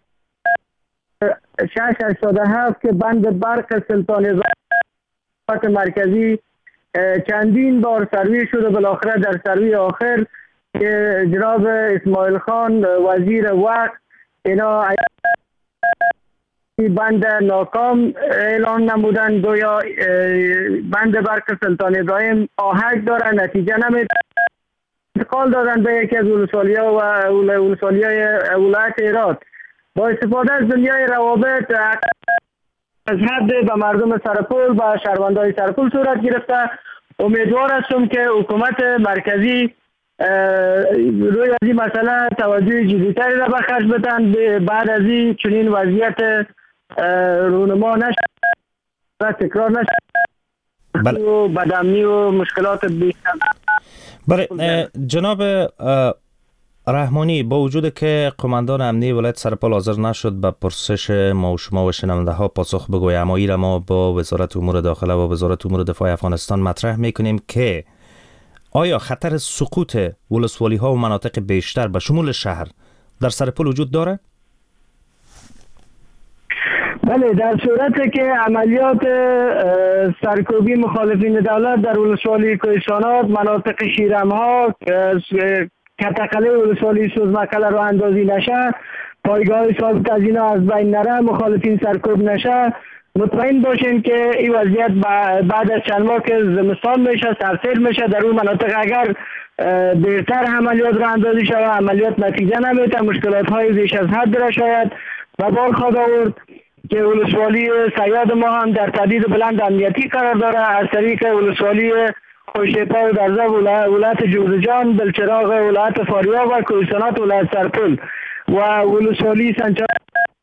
S9: شش هشتاد و هفت که بند برق سلطان حکومت مرکزی چندین بار سروی شده، بالاخره در سروی آخر که جناب اسماعیل خان وزیر وقت اینا بند ناکام اعلان نمودن، گویا بند برق سلطان ابراهیم آهک داره، نتیجه نمیده. انتقال دادن به یکی از ولسوالی‌ها و ولسوالی‌های ولایت هرات. با استفاده از دنیای روابط از حد به مردم سرپل و شهروندان سرپل صورت گرفته. امیدوار هستم که حکومت مرکزی روی از این مسئله توجه جدی‌تری را به خرج بدن، بعد از این چنین وضعیت رونما نشه و تکرار نشه
S8: بله.
S9: و بدامنی و مشکلات بیشتر.
S8: بله جناب رحمانی، با وجود که قماندان امنی ولایت سرپل حاضر نشد به پرسش ما و شما و شنونده ها پاسخ بگوید، اما این را ما با وزارت امور داخله و وزارت امور دفاع افغانستان مطرح میکنیم که آیا خطر سقوط ولسوالی ها و مناطق بیشتر به شمول شهر در سرپل وجود داره؟
S9: بله، در صورتی که عملیات سرکوبی مخالفین دولت در ولسوالی کوهستانات، مناطق شیرمها، کتقله ولسوالی سوزمکله رو اندازی نشه، پایگاه ثابت از اینا از بین نره، مخالفین سرکوب نشه، مطمئن باشین که این وضعیت بعد از چند ماه که زمستان میشه سرسیر میشه در اون مناطق اگر دیرتر عملیات رو اندازی شود، عملیات نتیجه نمیده، مشکلات های بیش از حد را شاید و بار خواهد آورد که ولسوالی سیاد ما هم در تهدید بلند امنیتی قرار داره. از طریق ولسوالی خوشیپا و درزه ولایت جوزجان، بلچراغ ولایت فاریاب و کوهستانات ولایت سرپل و ولسوالی سنچار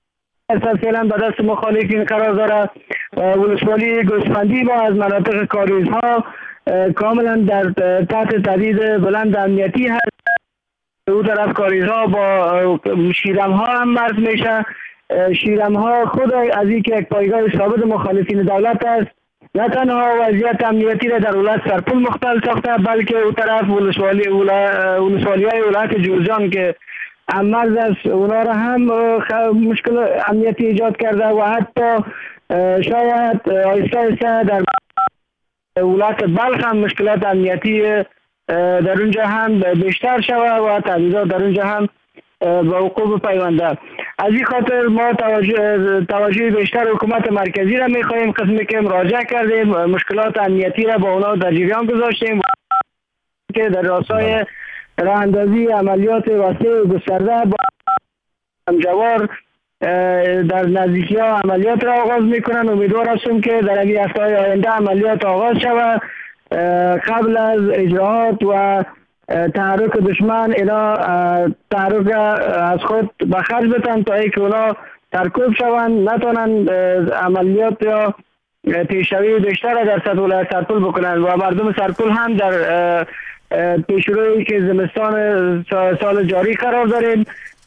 S9: درصد فعلا به دست مخالفین قرار داره. ولسوالی گوسفندی ما از مناطق کاریزها کاملا در تحت تهدید بلند امنیتی هست. او طرف کاریزها با شیرم ها هم مرز میشه. شیرم ها خود از اینکه یک پایگاه ثابت مخالفین دولت است، نه تنها وضعیت امنیتی را در ولایت سرپل مختل ساخته، بلکه او طرف ولسوالی ولسوالی های ولایت جوزجان که مرز است، اونا را هم مشکل امنیتی ایجاد کرده و حتی شاید آیسته آیسته در ولایت بلخ هم مشکلات امنیتی در اونجا هم بیشتر شوه و تهدیدات در اونجا هم با وقوع پیونده. از این خاطر ما توجه, توجه بیشتر حکومت مرکزی را میخواهیم. قسمی که مراجعه کردیم مشکلات امنیتی را با اونا در جریان گذاشتیم که در راستای راه اندازی عملیات وسیع و گسترده با همجوار در نزدیکی ها عملیات را آغاز میکنن. امیدوار هستم که در این هفته‌های آینده عملیات آغاز شود قبل از اجراعات و تحرک دشمن. اینا تحرک از خود به خرج بتن تا اینکه اونا ترکوب شوند، نتونن عملیات یا پیشروی بیشتر در سطح ولایت سرپل بکنن و مردم سرپل هم در پیشرویی که زمستان سال جاری قرار داریم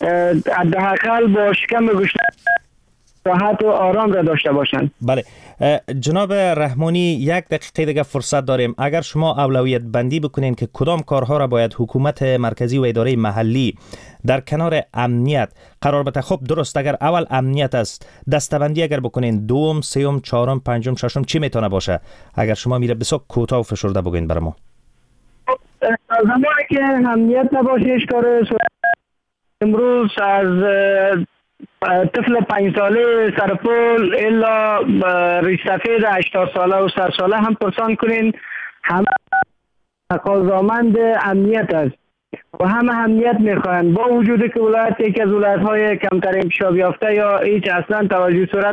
S9: حداقل با شکم گوشت راحت و آرام را داشته باشند.
S8: بله جناب رحمانی، یک دقیقه دیگه فرصت داریم. اگر شما اولویت بندی بکنین که کدام کارها را باید حکومت مرکزی و اداره محلی در کنار امنیت قرار بده، خب درست اگر اول امنیت است دستبندی اگر بکنین، دوم، سوم، چهارم، پنجم، ششم چی میتونه باشه؟ اگر شما میره بسیار کوتاه و فشرده بگین برای ما.
S9: زمانی که امنیت نباشه کار امروز از طفل پنج ساله سرپل الا ریش سفید هشتاد ساله و ست ساله هم پرسان کنین، همه تقاضامند امنیت است و همه امنیت میخواهند. با وجودی که ولایت یکی از ولایت های کمتر انکشاف یافته یا هیچ اصلا توجه صورت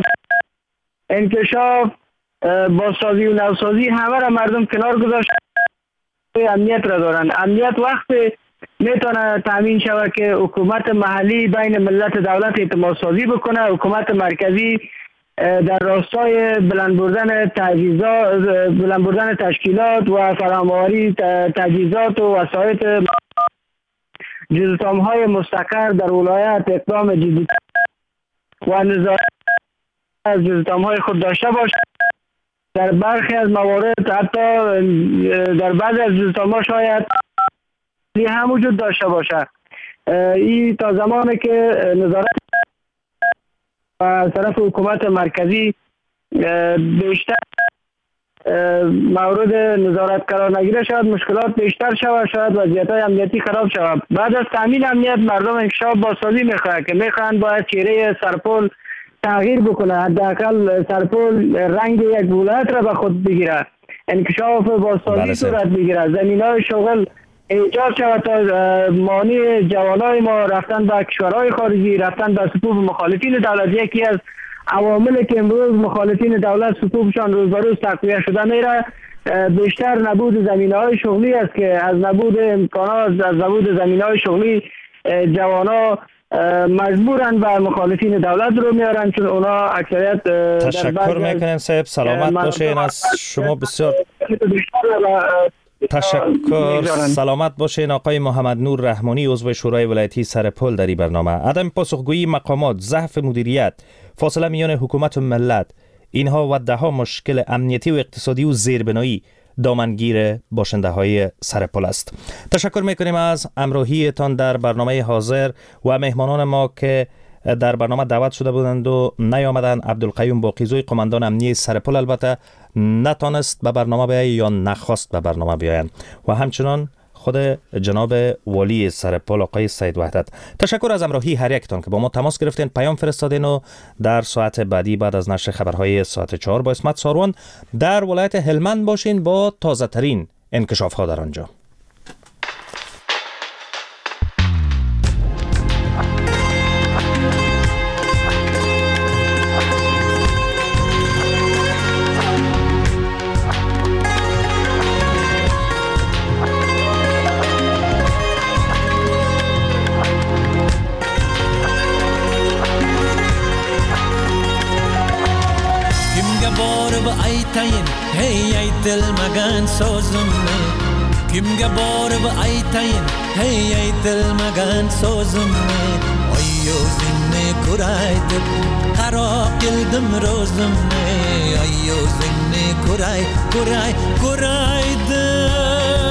S9: انکشاف بازسازی و نوسازی همه را مردم کنار گذاشت، امنیت را دارند. امنیت وقتی میتونه تامین شود که حکومت محلی بین ملت دولت اعتماد سازی بکنه، حکومت مرکزی در راستای بلند بردن تجهیزات، بلند بردن تشکیلات و فراهم‌آوری تجهیزات و وسایل جزئیات‌های مستقر در ولایت اقدام جدی و نظارت از جزئیات‌های خود داشته باشد. در برخی از موارد حتی در بعضی از جزئیات‌ها شاید هم وجود داشته باشه. این تا زمانی که نظارت از طرف حکومت مرکزی بیشتر مورد نظارت قرار نگیره شود، مشکلات بیشتر شود، شاید وضعیت‌های امنیتی خراب شود. بعد از تامین امنیت مردم انکشاف بازسازی میخواهند که میخواهند باید چهره سرپل تغییر بکنه، حداقل سرپل رنگ یک ولایت را به خود بگیره، انکشاف بازسازی صورت بگیره، زمینه‌های شغل ایجاد شود تا مانع جوانای ما رفتن به کشورهای خارجی، رفتن به صفوف مخالفین دولت. یکی از عواملی که امروز مخالفین دولت صفوفشان روز به روز تقویت شده میره بیشتر نبود زمینه‌های شغلی است که از نبود امکانات، از نبود زمینه‌های شغلی جوانا مجبورن به مخالفین دولت رو میارن، چون اونا اکثریت
S8: تشکر میکنن. صاحب سلامت باشین. از شما بسیار تشکر. سلامت باشین. آقای محمد نور رحمانی، عضو شورای ولایتی سرپل در این برنامه. عدم پاسخگویی مقامات، ضعف مدیریت، فاصله میان حکومت و ملت، اینها و ده ها مشکل امنیتی و اقتصادی و زیربنایی دامنگیر باشنده های سرپل است. تشکر میکنیم از همراهیتان در برنامه حاضر و مهمانان ما که در برنامه دعوت شده بودند و نیامدن. عبدالقیوم باقیزوی قماندان امنیه سرپل البته نتانست به برنامه بیاید یا نخواست به برنامه بیاید و همچنان خود جناب والی سرپل آقای سید وحدت. تشکر از همراهی هر یکتان که با ما تماس گرفتین، پیام فرستادین و در ساعت بعدی بعد از نشر خبرهای ساعت چهار با اسمت ساروان در ولایت هلمند باشین با تازه ترین انکشاف ها در آنجا.
S13: بار با ای تاین هی ای دل مگن سوزم نه کیم گه بار با ای تاین هی ای دل مگن سوزم نه آیو زنه کرای دل قرا کلدم روزم نه آیو زنه کرای کرای کرای دل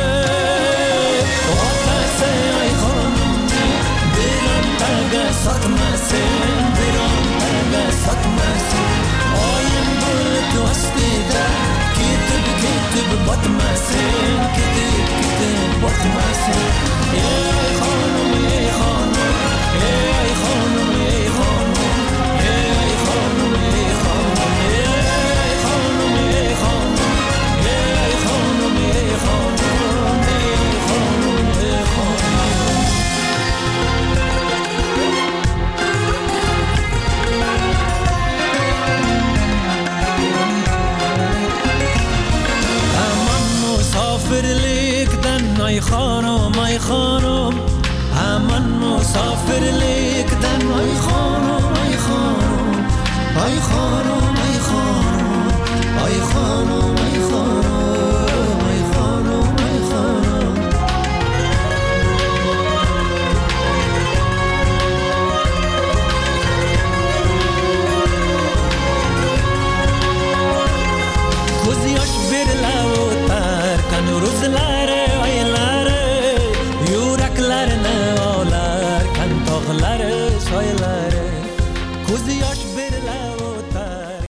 S13: وقت ای خانم برام تاگه ساتماسین برام تاگه ساتماسین آیم بول دوستی دا کتب کتب باتماسین کتب کتب باتماسین ای خانم ای خانم ای خانم ای خانم ای خانم ای خانم ای خانم ای خانم ای خانم ای خانم ای خانم ای خانم مسافرlikten ay خانم ay خانم همان مسافرlikten ay خانم ay خانم ay خانم ay خانم ay خانم